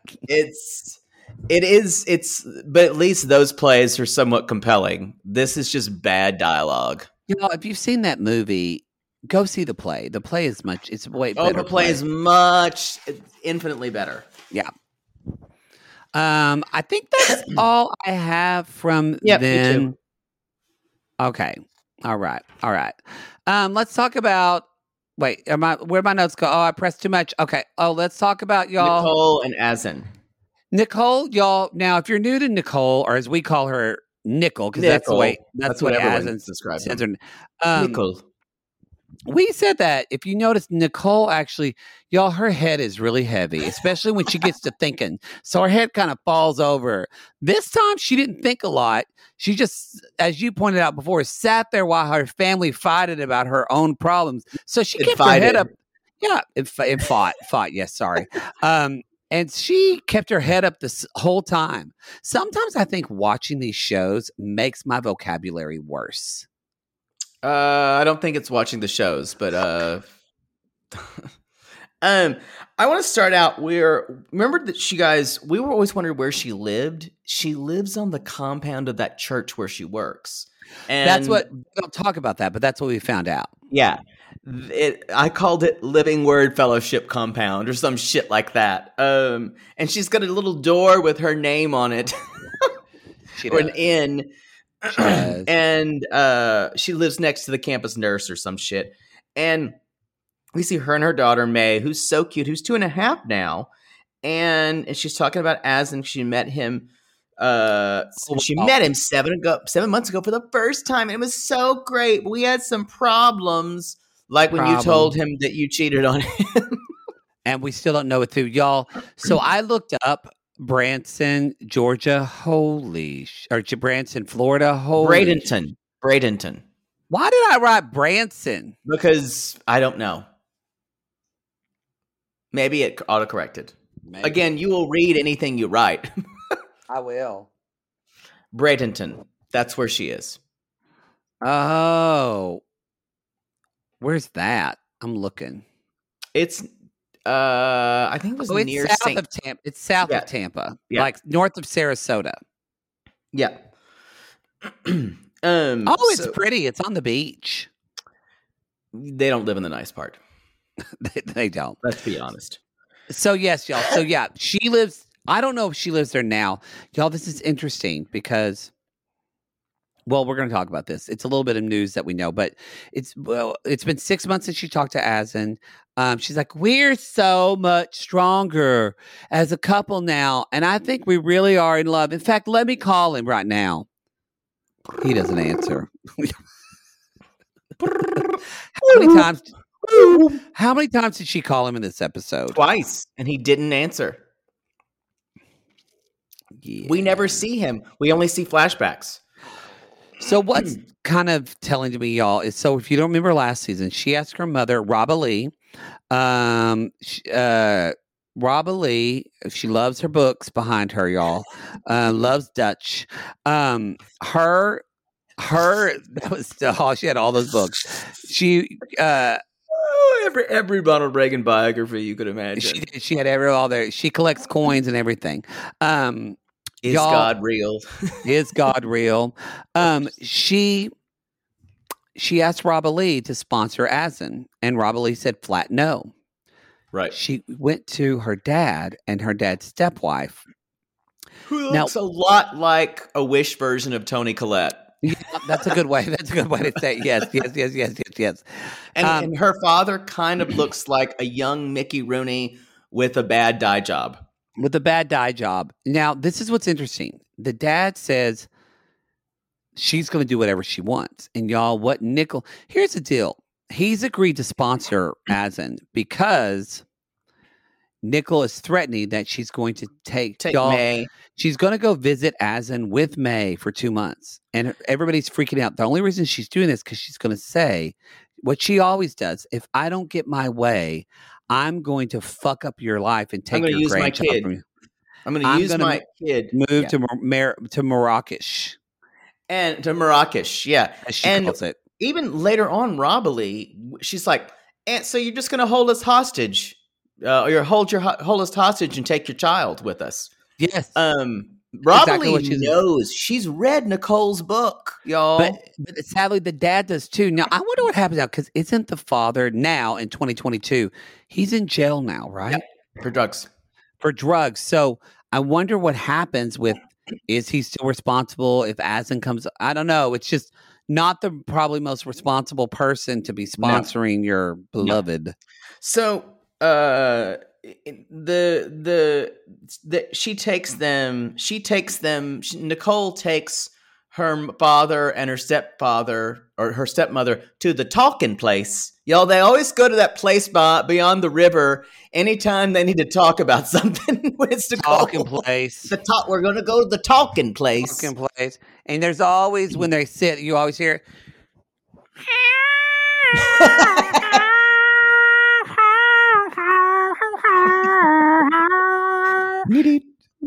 But at least those plays are somewhat compelling. This is just bad dialogue. You know, if you've seen that movie, go see the play. The play is it's way better. The play is infinitely better. Yeah. I think that's all I have from then. Me too. Okay. All right. Let's talk about. Wait, where'd my notes go? Oh, I pressed too much. Okay. Oh, let's talk about y'all. Nicole and Asin. Nicole, y'all. Now, if you're new to Nicole, or as we call her, Nickel, because that's the way that's what Asin describes her. Nicole. We said that if you notice, Nicole actually, y'all, her head is really heavy, especially when she gets to thinking. So her head kind of falls over. This time, she didn't think a lot. She just, as you pointed out before, sat there while her family fought about her own problems. So she kept her head up. Yeah, it fought. Yes, sorry. And she kept her head up this whole time. Sometimes I think watching these shows makes my vocabulary worse. I don't think it's watching the shows, but I want to start out remember that we were always wondering where she lived. She lives on the compound of that church where she works. And that's what, we don't talk about that, but that's what we found out. Yeah. I called it Living Word Fellowship Compound or some shit like that. And she's got a little door with her name on it. Or an inn. And she lives next to the campus nurse or some shit. And we see her and her daughter, May, who's so cute, who's 2.5 now. And she's talking about Asin. She met him. Met him 7 months ago for the first time. And it was so great. But we had some problems, like when you told him that you cheated on him. And we still don't know it through, y'all. So I looked up Branson, Georgia, Branson, Florida, Bradenton. Why did I write Branson? Because I don't know. Maybe it autocorrected. Again, you will read anything you write. I will. Bradenton. That's where she is. Oh. Where's that? I'm looking. It's I think it was near south of Tampa. It's south of Tampa, like north of Sarasota. Yeah. It's pretty. It's on the beach. They don't live in the nice part. They don't. Let's be honest. So yes, y'all. So yeah, she lives. I don't know if she lives there now, y'all. This is interesting because. Well, we're going to talk about this. It's a little bit of news that we know, but it's been 6 months since she talked to Asin. She's like, we're so much stronger as a couple now. And I think we really are in love. In fact, let me call him right now. He doesn't answer. How many times did she call him in this episode? Twice, and he didn't answer. Yeah. We never see him. We only see flashbacks. So what's kind of telling to me, y'all, is so if you don't remember last season, she asked her mother, Robba Lee. Robba Lee, she loves her books behind her, y'all. Loves Dutch. Her that was she had all those books. She every Ronald Reagan biography you could imagine. She had all there. She collects coins and everything. Is God real? Is God real? She asked Robba Lee to sponsor Asin, and Robba Lee said flat no. Right. She went to her dad and her dad's stepwife, who looks a lot like a Wish version of Toni Collette. Yeah, that's a good way. That's a good way to say it. Yes. And her father kind of looks like a young Mickey Rooney with a bad dye job. Now, this is what's interesting. The dad says she's going to do whatever she wants. And y'all, here's the deal. He's agreed to sponsor Asin because Nickel is threatening that she's going to take May. She's going to go visit Asin with May for 2 months. And everybody's freaking out. The only reason she's doing this is because she's going to say what she always does. If I don't get my way, I'm going to fuck up your life and take your grandchild from you. I'm going to use my kid. Move to Marrakesh. And to Marrakesh, yeah. As she calls it. Even later on, Robba Lee, she's like, so you're just going to hold us hostage? Or hold us hostage and take your child with us? Yes. Robba Lee knows. She's read Nicole's book, y'all. But sadly, the dad does too. Now, I wonder what happens now, because isn't the father now in 2022, he's in jail now, right? Yep. For drugs. So I wonder what happens with, is he still responsible if Asin comes? I don't know. It's just not the probably most responsible person to be sponsoring your beloved. No. So, she takes them. Nicole takes her father and her stepfather or her stepmother to the talking place. Y'all, they always go to that place beyond the river anytime they need to talk about something. It's the talking place. We're going to go to the talking place. And there's always, when they sit, you always hear nitty.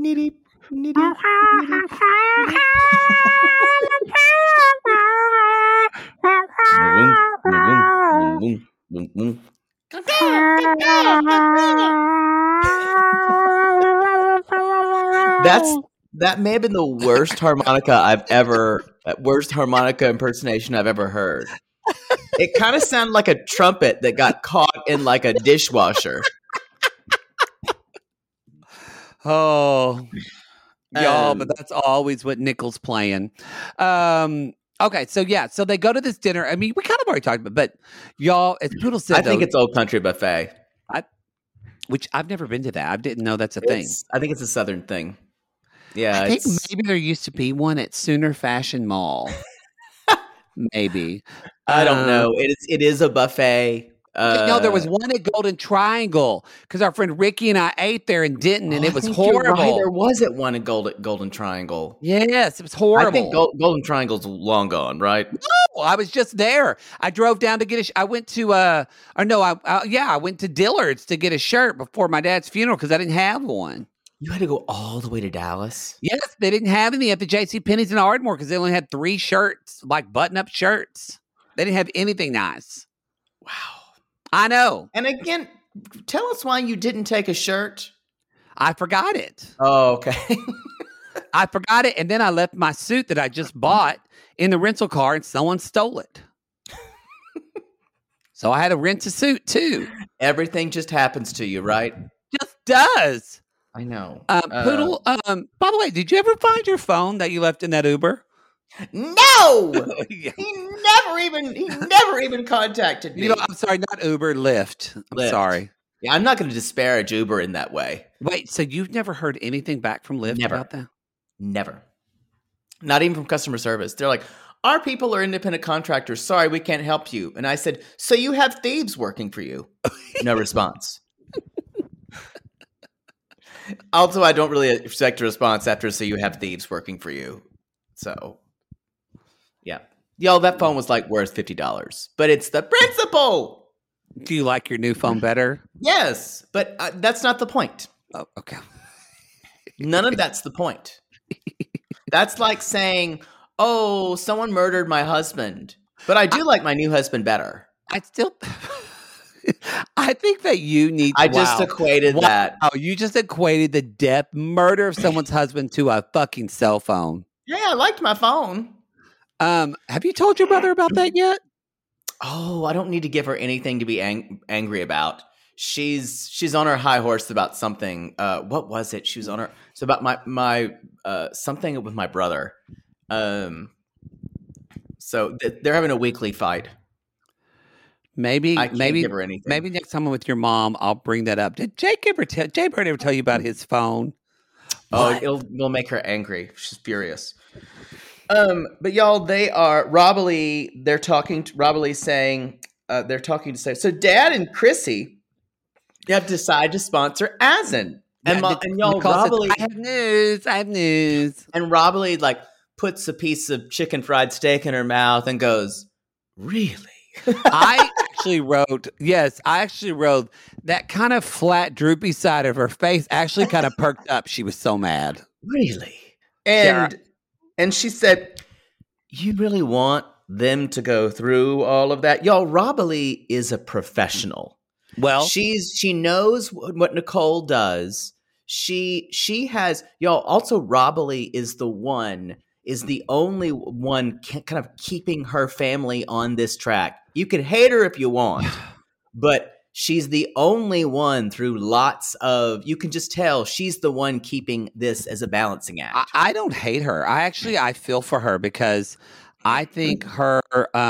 That may have been the worst harmonica impersonation I've ever heard. It kind of sounded like a trumpet that got caught in like a dishwasher. Oh, y'all, but that's always what Nickel's playing. Okay, so they go to this dinner. I mean, we kind of already talked about it, but y'all, as Poodle said, I think it's Old Country Buffet. Which I've never been to that. I didn't know that's a thing. I think it's a Southern thing. Yeah, I think maybe there used to be one at Sooner Fashion Mall. Maybe. I don't know. It is a buffet. No, there was one at Golden Triangle because our friend Ricky and I ate there and didn't, and it was horrible. Right. There wasn't one at Golden Triangle. Yes, it was horrible. I think Golden Triangle's long gone, right? No, I was just there. I drove down to get I went to I went to Dillard's to get a shirt before my dad's funeral because I didn't have one. You had to go all the way to Dallas? Yes, they didn't have any at the JCPenney's in Ardmore because they only had 3 shirts, like button-up shirts. They didn't have anything nice. Wow. I know. And again, tell us why you didn't take a shirt. I forgot it. Oh, okay. I forgot it, and then I left my suit that I just bought in the rental car, and someone stole it. So I had to rent a suit, too. Everything just happens to you, right? Just does. I know. Poodle, by the way, did you ever find your phone that you left in that Uber? No! He never even contacted me. I'm sorry, not Uber, Lyft. I'm sorry. Yeah, I'm not going to disparage Uber in that way. Wait, so you've never heard anything back from Lyft about that? Never. Not even from customer service. They're like, our people are independent contractors. Sorry, we can't help you. And I said, so you have thieves working for you? No response. Also, I don't really expect a response after so you have thieves working for you. So, yeah. Y'all, that phone was like worth $50. But it's the principle. Do you like your new phone better? Yes, but that's not the point. Oh, okay. None of that's the point. That's like saying, oh, someone murdered my husband. But I do like my new husband better. I think that you need to. I just equated that. Oh, you just equated the murder of someone's husband to a fucking cell phone. Yeah, I liked my phone. Have you told your mother about that yet? Oh, I don't need to give her anything to be angry about. She's on her high horse about something. What was it? She was on her. It's about my something with my brother. So they're having a weekly fight. Maybe give her anything. Maybe next time I'm with your mom, I'll bring that up. Did Jay Bird ever tell you about his phone? Oh, it'll make her angry. She's furious. But y'all, they are Rob Lee. They're talking. Rob Lee's saying they're talking to say. So Dad and Chrissy have decided to sponsor Asin, and y'all, Rob Lee. I have news. And Rob Lee like puts a piece of chicken fried steak in her mouth and goes, "Really?" I actually wrote that kind of flat, droopy side of her face actually kind of perked up. She was so mad. Really? And she said, you really want them to go through all of that? Y'all, Rob Lee is a professional. Well, she knows what Nicole does. She has, y'all, also Rob Lee is the only one kind of keeping her family on this track. You can hate her if you want, but she's the only one through lots of, you can just tell she's the one keeping this as a balancing act. I don't hate her. I feel for her because I think her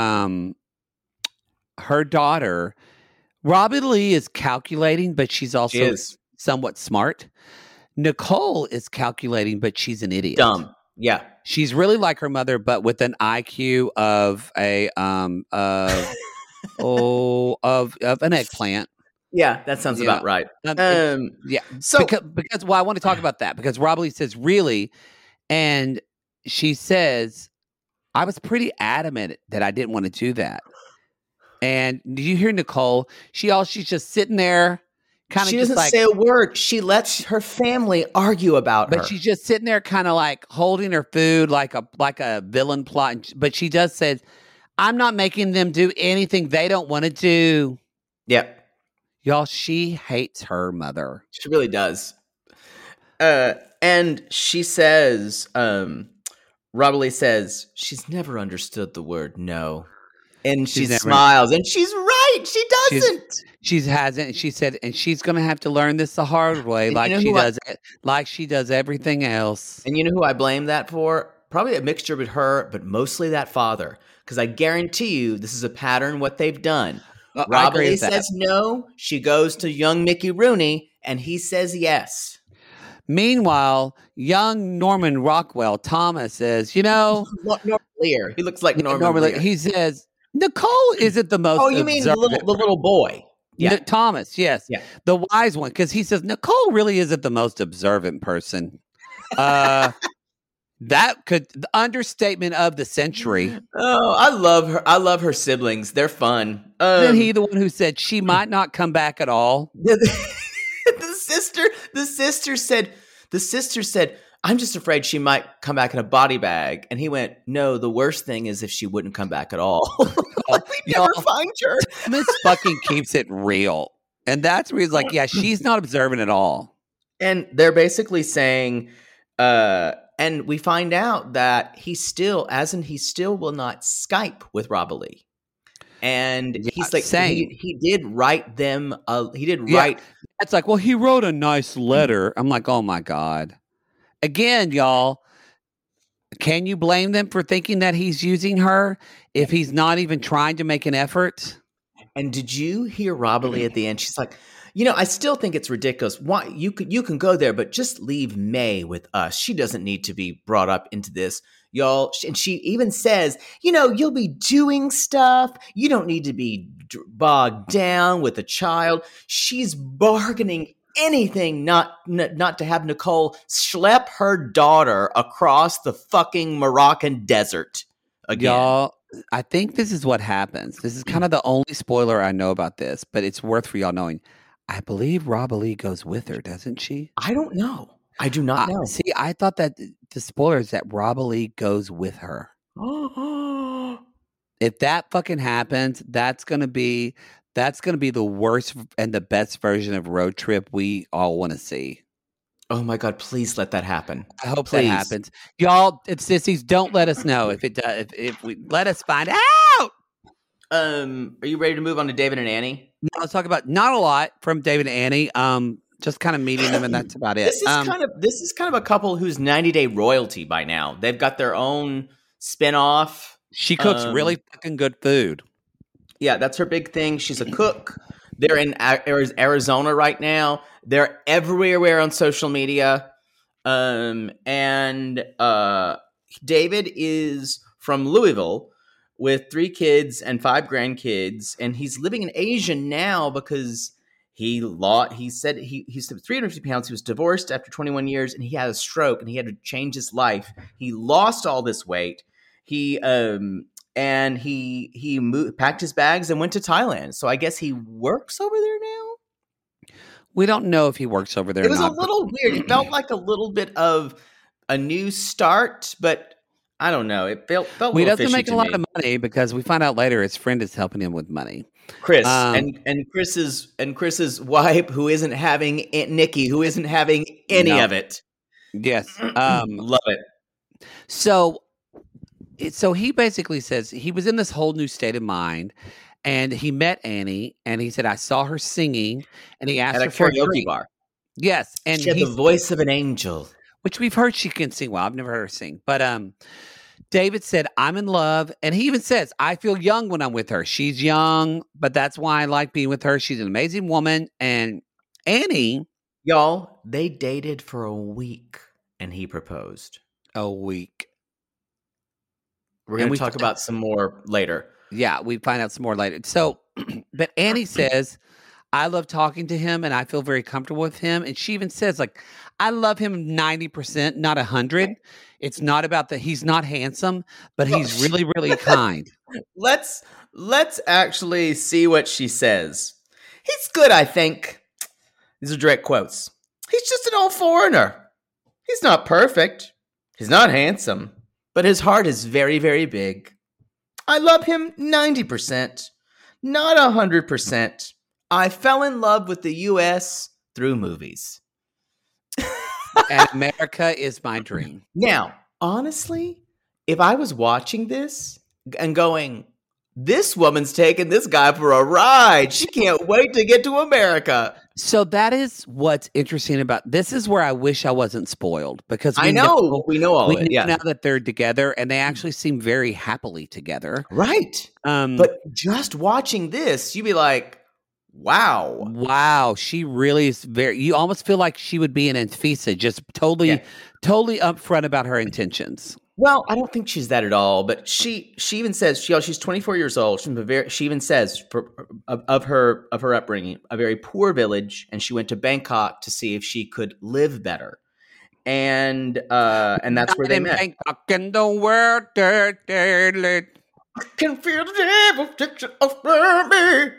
daughter, Robin Lee, is calculating, but she's also somewhat smart. Nicole is calculating, but she's an idiot. Dumb. Yeah. She's really like her mother, but with an IQ of an eggplant. Yeah, that sounds about right. Yeah. So because I want to talk about that because Rob Lee says really, and she says, I was pretty adamant that I didn't want to do that. And do you hear Nicole? She's just sitting there. She doesn't say a word. She lets her family argue about her. But she's just sitting there kind of like holding her food like a villain plot. But she just says, I'm not making them do anything they don't want to do. Yep. Y'all, she hates her mother. She really does. And she says, Rob Lee says, she's never understood the word no. And she smiles. And she's right. She doesn't. She hasn't. She said, and she's going to have to learn this the hard way, like she does everything else. And you know who I blame that for? Probably a mixture with her, but mostly that father. Because I guarantee you, this is a pattern. What they've done. Rob Lee says no. She goes to young Mickey Rooney, and he says yes. Meanwhile, young Norman Rockwell Thomas says, Norman Lear. He looks like Norman Lear. He says, Nicole isn't the most. Oh, you mean the little boy? Yeah. Thomas, yes. Yeah. The wise one, because he says, Nicole really isn't the most observant person. The understatement of the century. Oh, I love her. I love her siblings. They're fun. Isn't he the one who said she might not come back at all? The sister said, I'm just afraid she might come back in a body bag. And he went, no, the worst thing is if she wouldn't come back at all. We never find her. Thomas fucking keeps it real. And that's where he's like, yeah, she's not observant at all. And they're basically saying, and we find out that he still will not Skype with Rob Lee. And he's like, he did write them. It's like, well, he wrote a nice letter. I'm like, oh my God. Again, y'all, can you blame them for thinking that he's using her if he's not even trying to make an effort? And did you hear Rob Lee at the end? She's like, I still think it's ridiculous. Why you can go there, but just leave May with us. She doesn't need to be brought up into this. y'all. And she even says, you'll be doing stuff. You don't need to be bogged down with a child. She's bargaining anything not to have Nicole schlep her daughter across the fucking Moroccan desert again. Y'all, I think this is what happens. This is kind of the only spoiler I know about this, but it's worth for y'all knowing. I believe Rob Ali goes with her, doesn't she? I don't know. I do not know. See, I thought that the spoiler is that Rob Ali goes with her. If that fucking happens, that's gonna be the worst and the best version of Road Trip we all want to see. Oh my God! Please let that happen. I hope that happens, y'all. It's sissies. Don't let us know if it does. If we let us find out. Are you ready to move on to David and Annie? No, let's talk about not a lot from David and Annie. Just kind of meeting them, and that's about it. This is kind of a couple who's 90-day royalty by now. They've got their own spinoff. She cooks really fucking good food. Yeah, that's her big thing. She's a cook. They're in Arizona right now. They're everywhere on social media. And David is from Louisville with 3 kids and 5 grandkids, and he's living in Asia now because he said he's 350 pounds. He was divorced after 21 years, and he had a stroke, and he had to change his life. He lost all this weight. He packed his bags and went to Thailand. So I guess he works over there now. We don't know if he works over there. It was a little weird. It felt like a little bit of a new start, but I don't know. It felt he doesn't make a lot of money because we find out later his friend is helping him with money. Chris and Chris's wife, who isn't having Nikki, who isn't having any of it. Yes, love it. So he basically says he was in this whole new state of mind, and he met Annie, and he said, "I saw her singing," and he asked at her a for karaoke bar. Yes, and she had the voice of an angel, which we've heard she can sing well. I've never heard her sing, but David said, "I'm in love," and he even says, "I feel young when I'm with her. She's young, but that's why I like being with her. She's an amazing woman." And Annie, y'all, they dated for a week, and he proposed. A week. We're going to talk about some more later. Yeah, we find out some more later. So, but Annie says, "I love talking to him, and I feel very comfortable with him." And she even says, like, "I love him 90%, not 100. It's not about that he's not handsome, but he's really, really kind." Let's actually see what she says. "He's good, I think." These are direct quotes. "He's just an old foreigner. He's not perfect. He's not handsome, but his heart is very, very big. I love him 90%, not 100%. I fell in love with the U.S. through movies. And America is my dream." Now, honestly, if I was watching this and going, this woman's taking this guy for a ride. She can't wait to get to America. So that is what's interesting about this. Is where I wish I wasn't spoiled, because we know all of it. Yeah, now that they're together and they actually seem very happily together. Right. But just watching this, you'd be like, wow, she really is you almost feel like she would be an Anfisa, just totally upfront about her intentions. Well, I don't think she's that at all, but she even says she's 24 years old. She even says of her upbringing, a very poor village, and she went to Bangkok to see if she could live better, and that's where they met. Bangkok in the world, I can feel the devil picture of me.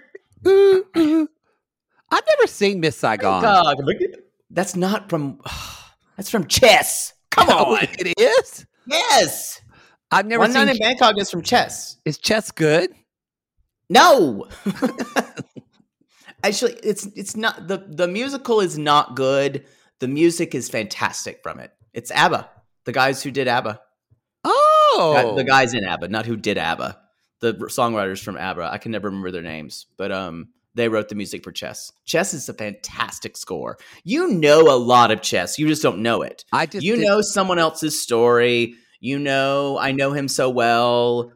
I've never seen Miss Saigon. That's not from. That's from Chess. Come on, it is. Yes, I've never seen. One Night in Chess. Bangkok is from Chess. Is Chess good? No. Actually, it's not. The musical is not good. The music is fantastic from it. It's ABBA, the guys who did ABBA. Oh, the guys in ABBA, not who did ABBA. The songwriters from ABBA. I can never remember their names, but they wrote the music for Chess. Chess is a fantastic score. You know a lot of Chess. You just don't know it. Know someone else's story. I know him so well.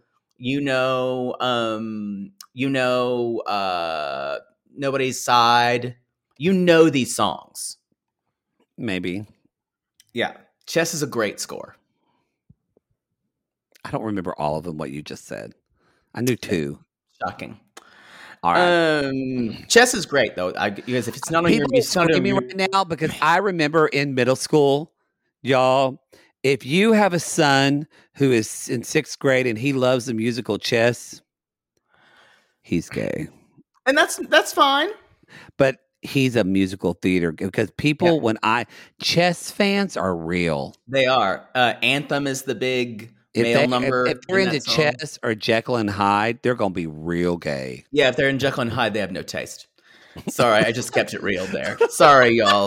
Nobody's Side. You know these songs. Maybe. Yeah. Chess is a great score. I don't remember all of them. What you just said, I knew 2. Shocking. All right. Chess is great though. You guys, if it's not on People your, are screaming right now because I remember in middle school, y'all. If you have a son who is in 6th grade and he loves the musical Chess, he's gay. And that's fine. But he's a musical theater because people, Chess fans are real. They are. Anthem is the big male number. If they're into Chess or Jekyll and Hyde, they're going to be real gay. Yeah, if they're in Jekyll and Hyde, they have no taste. Sorry, I just kept it real there. Sorry, y'all.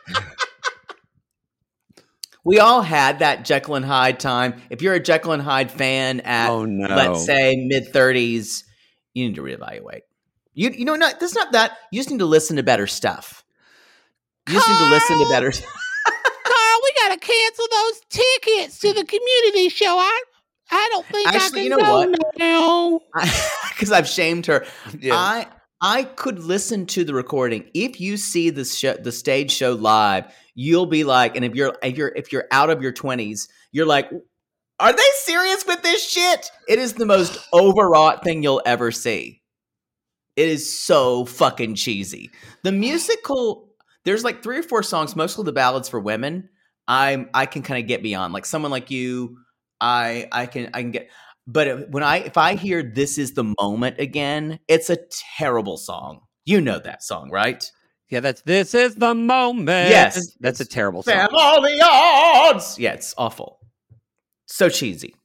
We all had that Jekyll and Hyde time. If you're a Jekyll and Hyde fan at, let's say, mid-30s, you need to reevaluate. You know, that's not that. You just need to listen to better stuff. You just need to listen to better stuff. Carl, we got to cancel those tickets to the community show. I don't think Actually, I can go now. Because I've shamed her. Yeah. I could listen to the recording. If you see the stage show live, you'll be like, and if you're out of your 20s, you're like, are they serious with this shit? It is the most overwrought thing you'll ever see. It is so fucking cheesy. The musical, there's like 3 or 4 songs, mostly the ballads for women. I can kind of get beyond. Like Someone Like You, I can get. But if I hear This Is the Moment again, it's a terrible song. You know that song, right? Yeah, This Is the Moment. Yes. That's a terrible song. Family odds. Yeah, it's awful. So cheesy.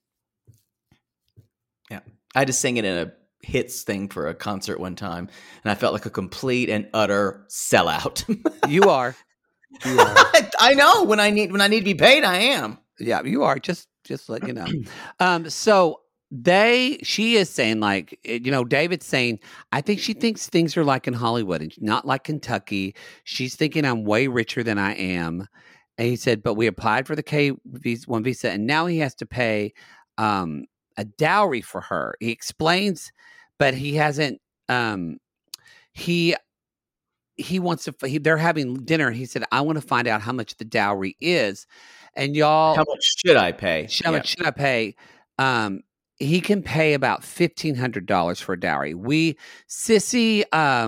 Yeah. I had to sing it in a hits thing for a concert one time, and I felt like a complete and utter sellout. You are. I know. When I need to be paid, I am. Yeah, you are. Just let you know. So she is saying, like, you know, David's saying, I think she thinks things are like in Hollywood and not like Kentucky. She's thinking I'm way richer than I am. And he said, but we applied for the K-1 visa and now he has to pay a dowry for her. He explains, but he hasn't, he wants to, they're having dinner. And he said, I want to find out how much the dowry is. And y'all, how much should I pay? How much should I pay? He can pay about $1,500 for a dowry. Sissy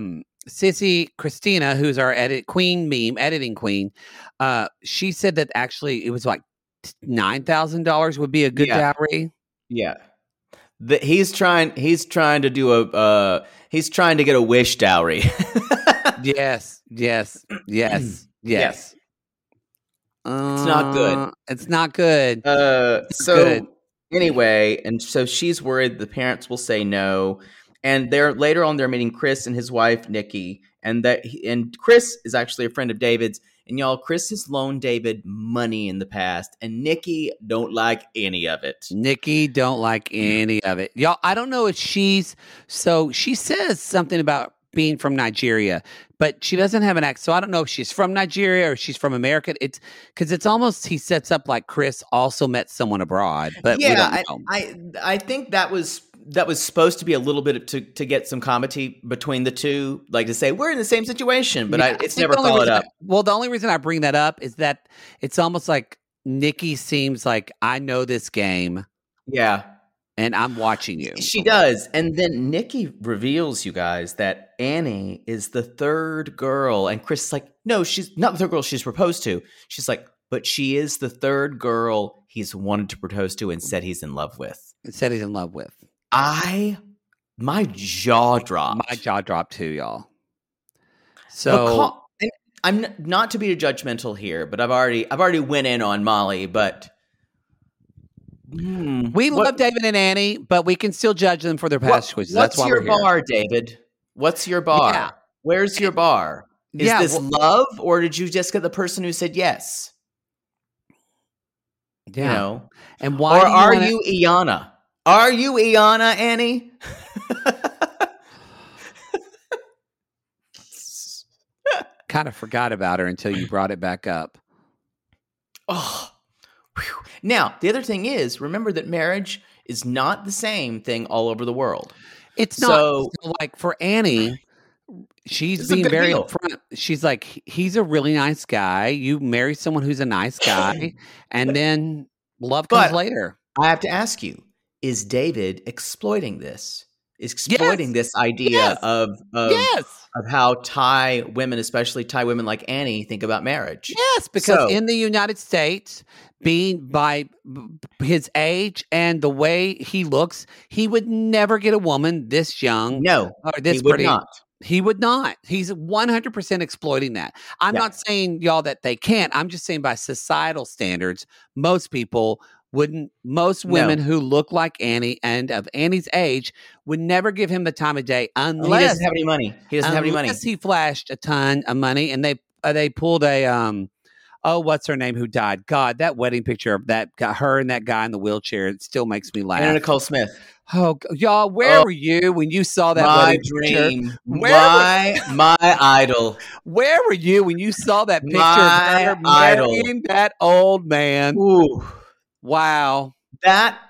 Christina, who's our editing queen, she said that actually it was like $9,000 would be a good dowry. Yeah. He's trying to do he's trying to get a wish dowry. Yes. It's not good. It's not good. Good. Anyway, and so she's worried the parents will say no. And later on they're meeting Chris and his wife Nikki, and Chris is actually a friend of David's. And y'all, Chris has loaned David money in the past, and Nikki don't like any of it. Y'all, I don't know if she says something about being from Nigeria, but she doesn't have an accent. So I don't know if she's from Nigeria or she's from America. It's because it's almost, he sets up like Chris also met someone abroad, but yeah, we don't know. I think that was supposed to be a little bit to get some comedy between the two, like to say we're in the same situation, but it's never followed up. Well, the only reason I bring that up is that it's almost like Nikki seems like, I know this game. Yeah. And I'm watching you. She does. And then Nikki reveals, you guys, that Annie is the 3rd girl. And Chris is like, no, she's not the 3rd girl she's proposed to. She's like, but she is the 3rd girl he's wanted to propose to and said he's in love with. My jaw dropped. My jaw dropped too, y'all. So and I'm not to be judgmental here, but I've already went in on Molly, but we love David and Annie, but we can still judge them for their past choices. That's why we're here. What's your bar, David? What's your bar? Yeah. Where's your bar? Is this love, or did you just get the person who said yes? Yeah. You know? And why? Or are you Iyanna? Are you Iyanna, Annie? Kind of forgot about her until you brought it back up. Oh. Whew. Now, the other thing is, remember that marriage is not the same thing all over the world. It's not. So, like for Annie, she's being very upfront. She's like, he's a really nice guy. You marry someone who's a nice guy, and then love comes later. I have to ask you, is David exploiting this? Exploiting this idea of how Thai women, especially Thai women like Annie, think about marriage. Yes, because in the United States, being by his age and the way he looks, he would never get a woman this young. No, or this he would pretty. not. He would not. He's 100% exploiting that. I'm not saying, y'all, that they can't. I'm just saying by societal standards, most people wouldn't. Most women who look like Annie and of Annie's age would never give him the time of day unless he doesn't have any money. He doesn't have any money. Unless he flashed a ton of money, and they pulled a what's her name who died? God, that wedding picture of that guy, her and that guy in the wheelchair, it still makes me laugh. Anna Nicole Smith. Oh, y'all, where were you when you saw that wedding picture? My idol. Where were you when you saw that picture of her marrying that old man? Ooh. Wow. That's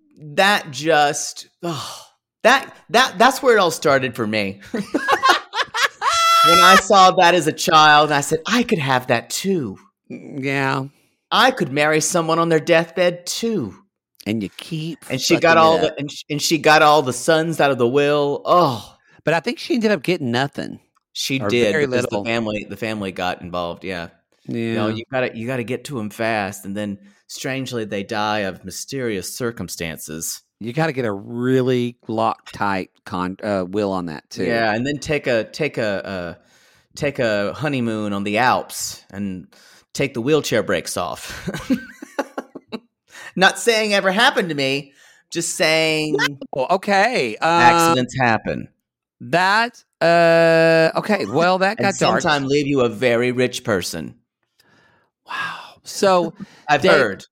where it all started for me. When I saw that as a child, I said, I could have that too. Yeah. I could marry someone on their deathbed too. And you keep she got all the sons out of the will. Oh. But I think she ended up getting nothing. She did very because little. The family got involved, yeah. Yeah. You gotta get to them fast, and then strangely they die of mysterious circumstances. You got to get a really Loctite will on that too. Yeah, and then take a honeymoon on the Alps and take the wheelchair brakes off. Not saying ever happened to me, just saying. Oh, okay, accidents happen. That okay. Well, that got dark. Sometimes leave you a very rich person. Wow. So I've heard.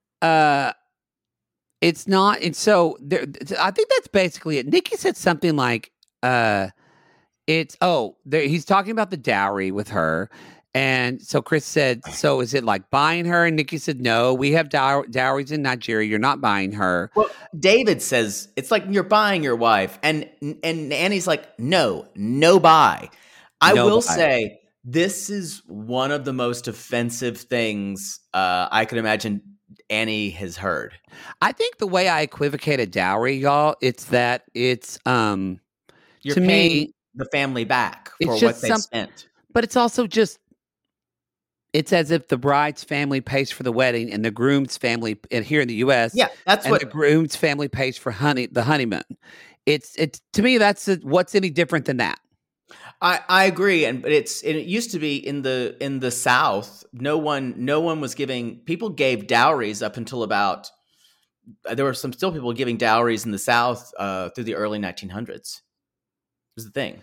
It's not, and so there, I think that's basically it. Nikki said something like, he's talking about the dowry with her. And so Chris said, so is it like buying her? And Nikki said, no, we have dowries in Nigeria. You're not buying her. Well, David says, it's like you're buying your wife. And Annie's like, no buy. I will say, this is one of the most offensive things I could imagine Annie has heard. I think the way I equivocate a dowry, y'all, it's that it's you're to paying me the family back for what they spent. But it's also just it's as if the bride's family pays for the wedding and the groom's family, and here in the U.S., the groom's family pays for the honeymoon. It's to me what's any different than that? I agree, but it used to be in the South. No one was giving. People gave dowries up until about. There were still people giving dowries in the South through the early 1900s. Was the thing.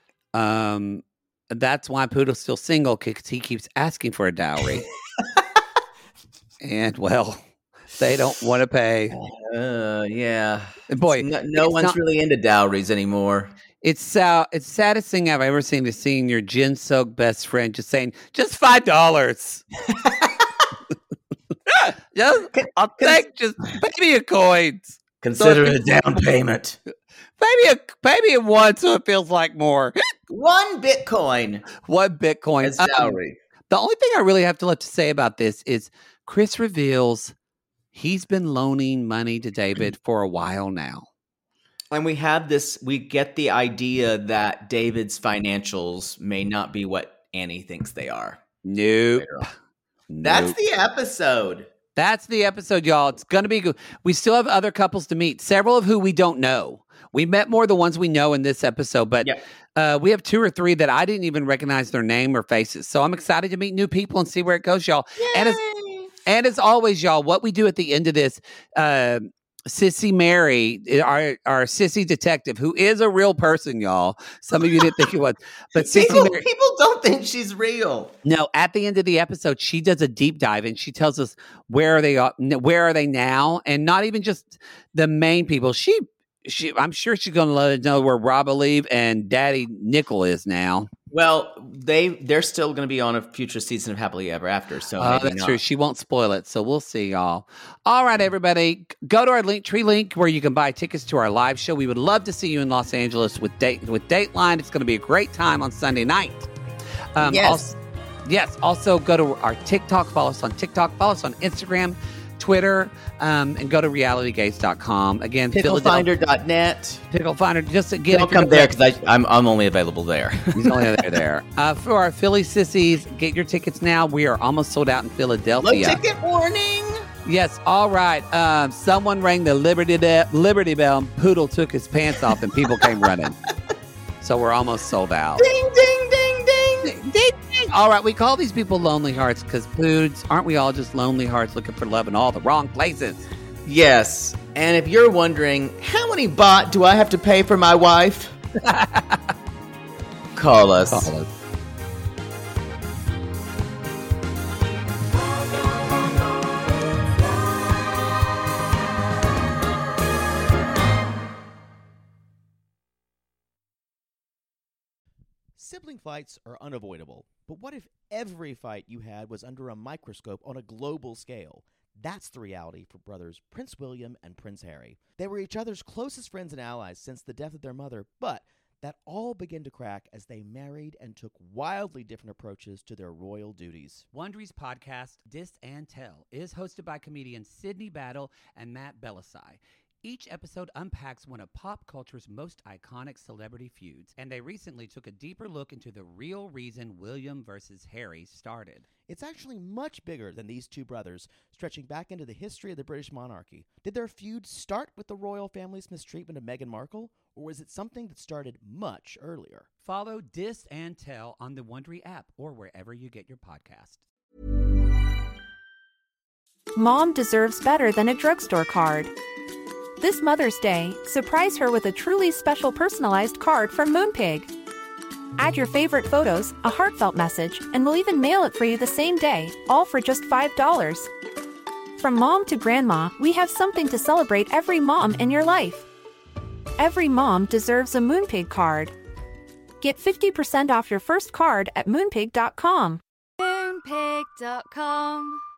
That's why Poodle's still single, because he keeps asking for a dowry, and well, they don't want to pay. Yeah, boy, no one's really into dowries anymore. It's saddest thing I've ever seen is seeing your gin-soaked best friend just saying, just $5. I'll take just pay me a coin. Consider it a down payment. Pay me a one so it feels like more. One Bitcoin. As dowry. The only thing I really have to say about this is Chris reveals he's been loaning money to David for a while now. And we get the idea that David's financials may not be what Annie thinks they are. Nope. That's the episode. That's the episode, y'all. It's going to be good. We still have other couples to meet, several of who we don't know. We met more of the ones we know in this episode, but we have 2 or 3 that I didn't even recognize their name or faces. So I'm excited to meet new people and see where it goes, y'all. And as always, y'all, what we do at the end of this, Sissy Mary, our sissy detective, who is a real person, y'all. Some of you didn't think it was, but people don't think she's real. No, at the end of the episode, she does a deep dive and she tells us where are they now, and not even just the main people. I'm sure she's going to let us know where Rob Alieve and Daddy Nickel is now. Well, they're still going to be on a future season of Happily Ever After. So that's true. She won't spoil it. So we'll see, y'all. All right, everybody. Go to our Linktree link where you can buy tickets to our live show. We would love to see you in Los Angeles with Dateline. It's going to be a great time on Sunday night. Yes. Also go to our TikTok. Follow us on TikTok. Follow us on Instagram, Twitter, and go to realitygaze.com. Again, Picklefinder.net. Picklefinder. Just again, Don't come there because I'm only available there. He's only there. For our Philly sissies, get your tickets now. We are almost sold out in Philadelphia. Low ticket warning. Yes, all right. Someone rang the Liberty Bell, and Poodle took his pants off, and people came running. So we're almost sold out. Ding, ding, ding, ding. Ding, ding. All right, we call these people lonely hearts because, Poods, aren't we all just lonely hearts looking for love in all the wrong places? Yes. And if you're wondering, how many baht do I have to pay for my wife? Call us. Call us. Sibling fights are unavoidable, but what if every fight you had was under a microscope on a global scale? That's the reality for brothers Prince William and Prince Harry. They were each other's closest friends and allies since the death of their mother, but that all began to crack as they married and took wildly different approaches to their royal duties. Wondery's podcast, Dis and Tell, is hosted by comedians Sydney Battle and Matt Belisai. Each episode unpacks one of pop culture's most iconic celebrity feuds, and they recently took a deeper look into the real reason William versus Harry started. It's actually much bigger than these two brothers, stretching back into the history of the British monarchy. Did their feud start with the royal family's mistreatment of Meghan Markle, or was it something that started much earlier? Follow Dis and Tell on the Wondery app or wherever you get your podcasts. Mom deserves better than a drugstore card. This Mother's Day, surprise her with a truly special personalized card from Moonpig. Add your favorite photos, a heartfelt message, and we'll even mail it for you the same day, all for just $5. From mom to grandma, we have something to celebrate every mom in your life. Every mom deserves a Moonpig card. Get 50% off your first card at Moonpig.com. Moonpig.com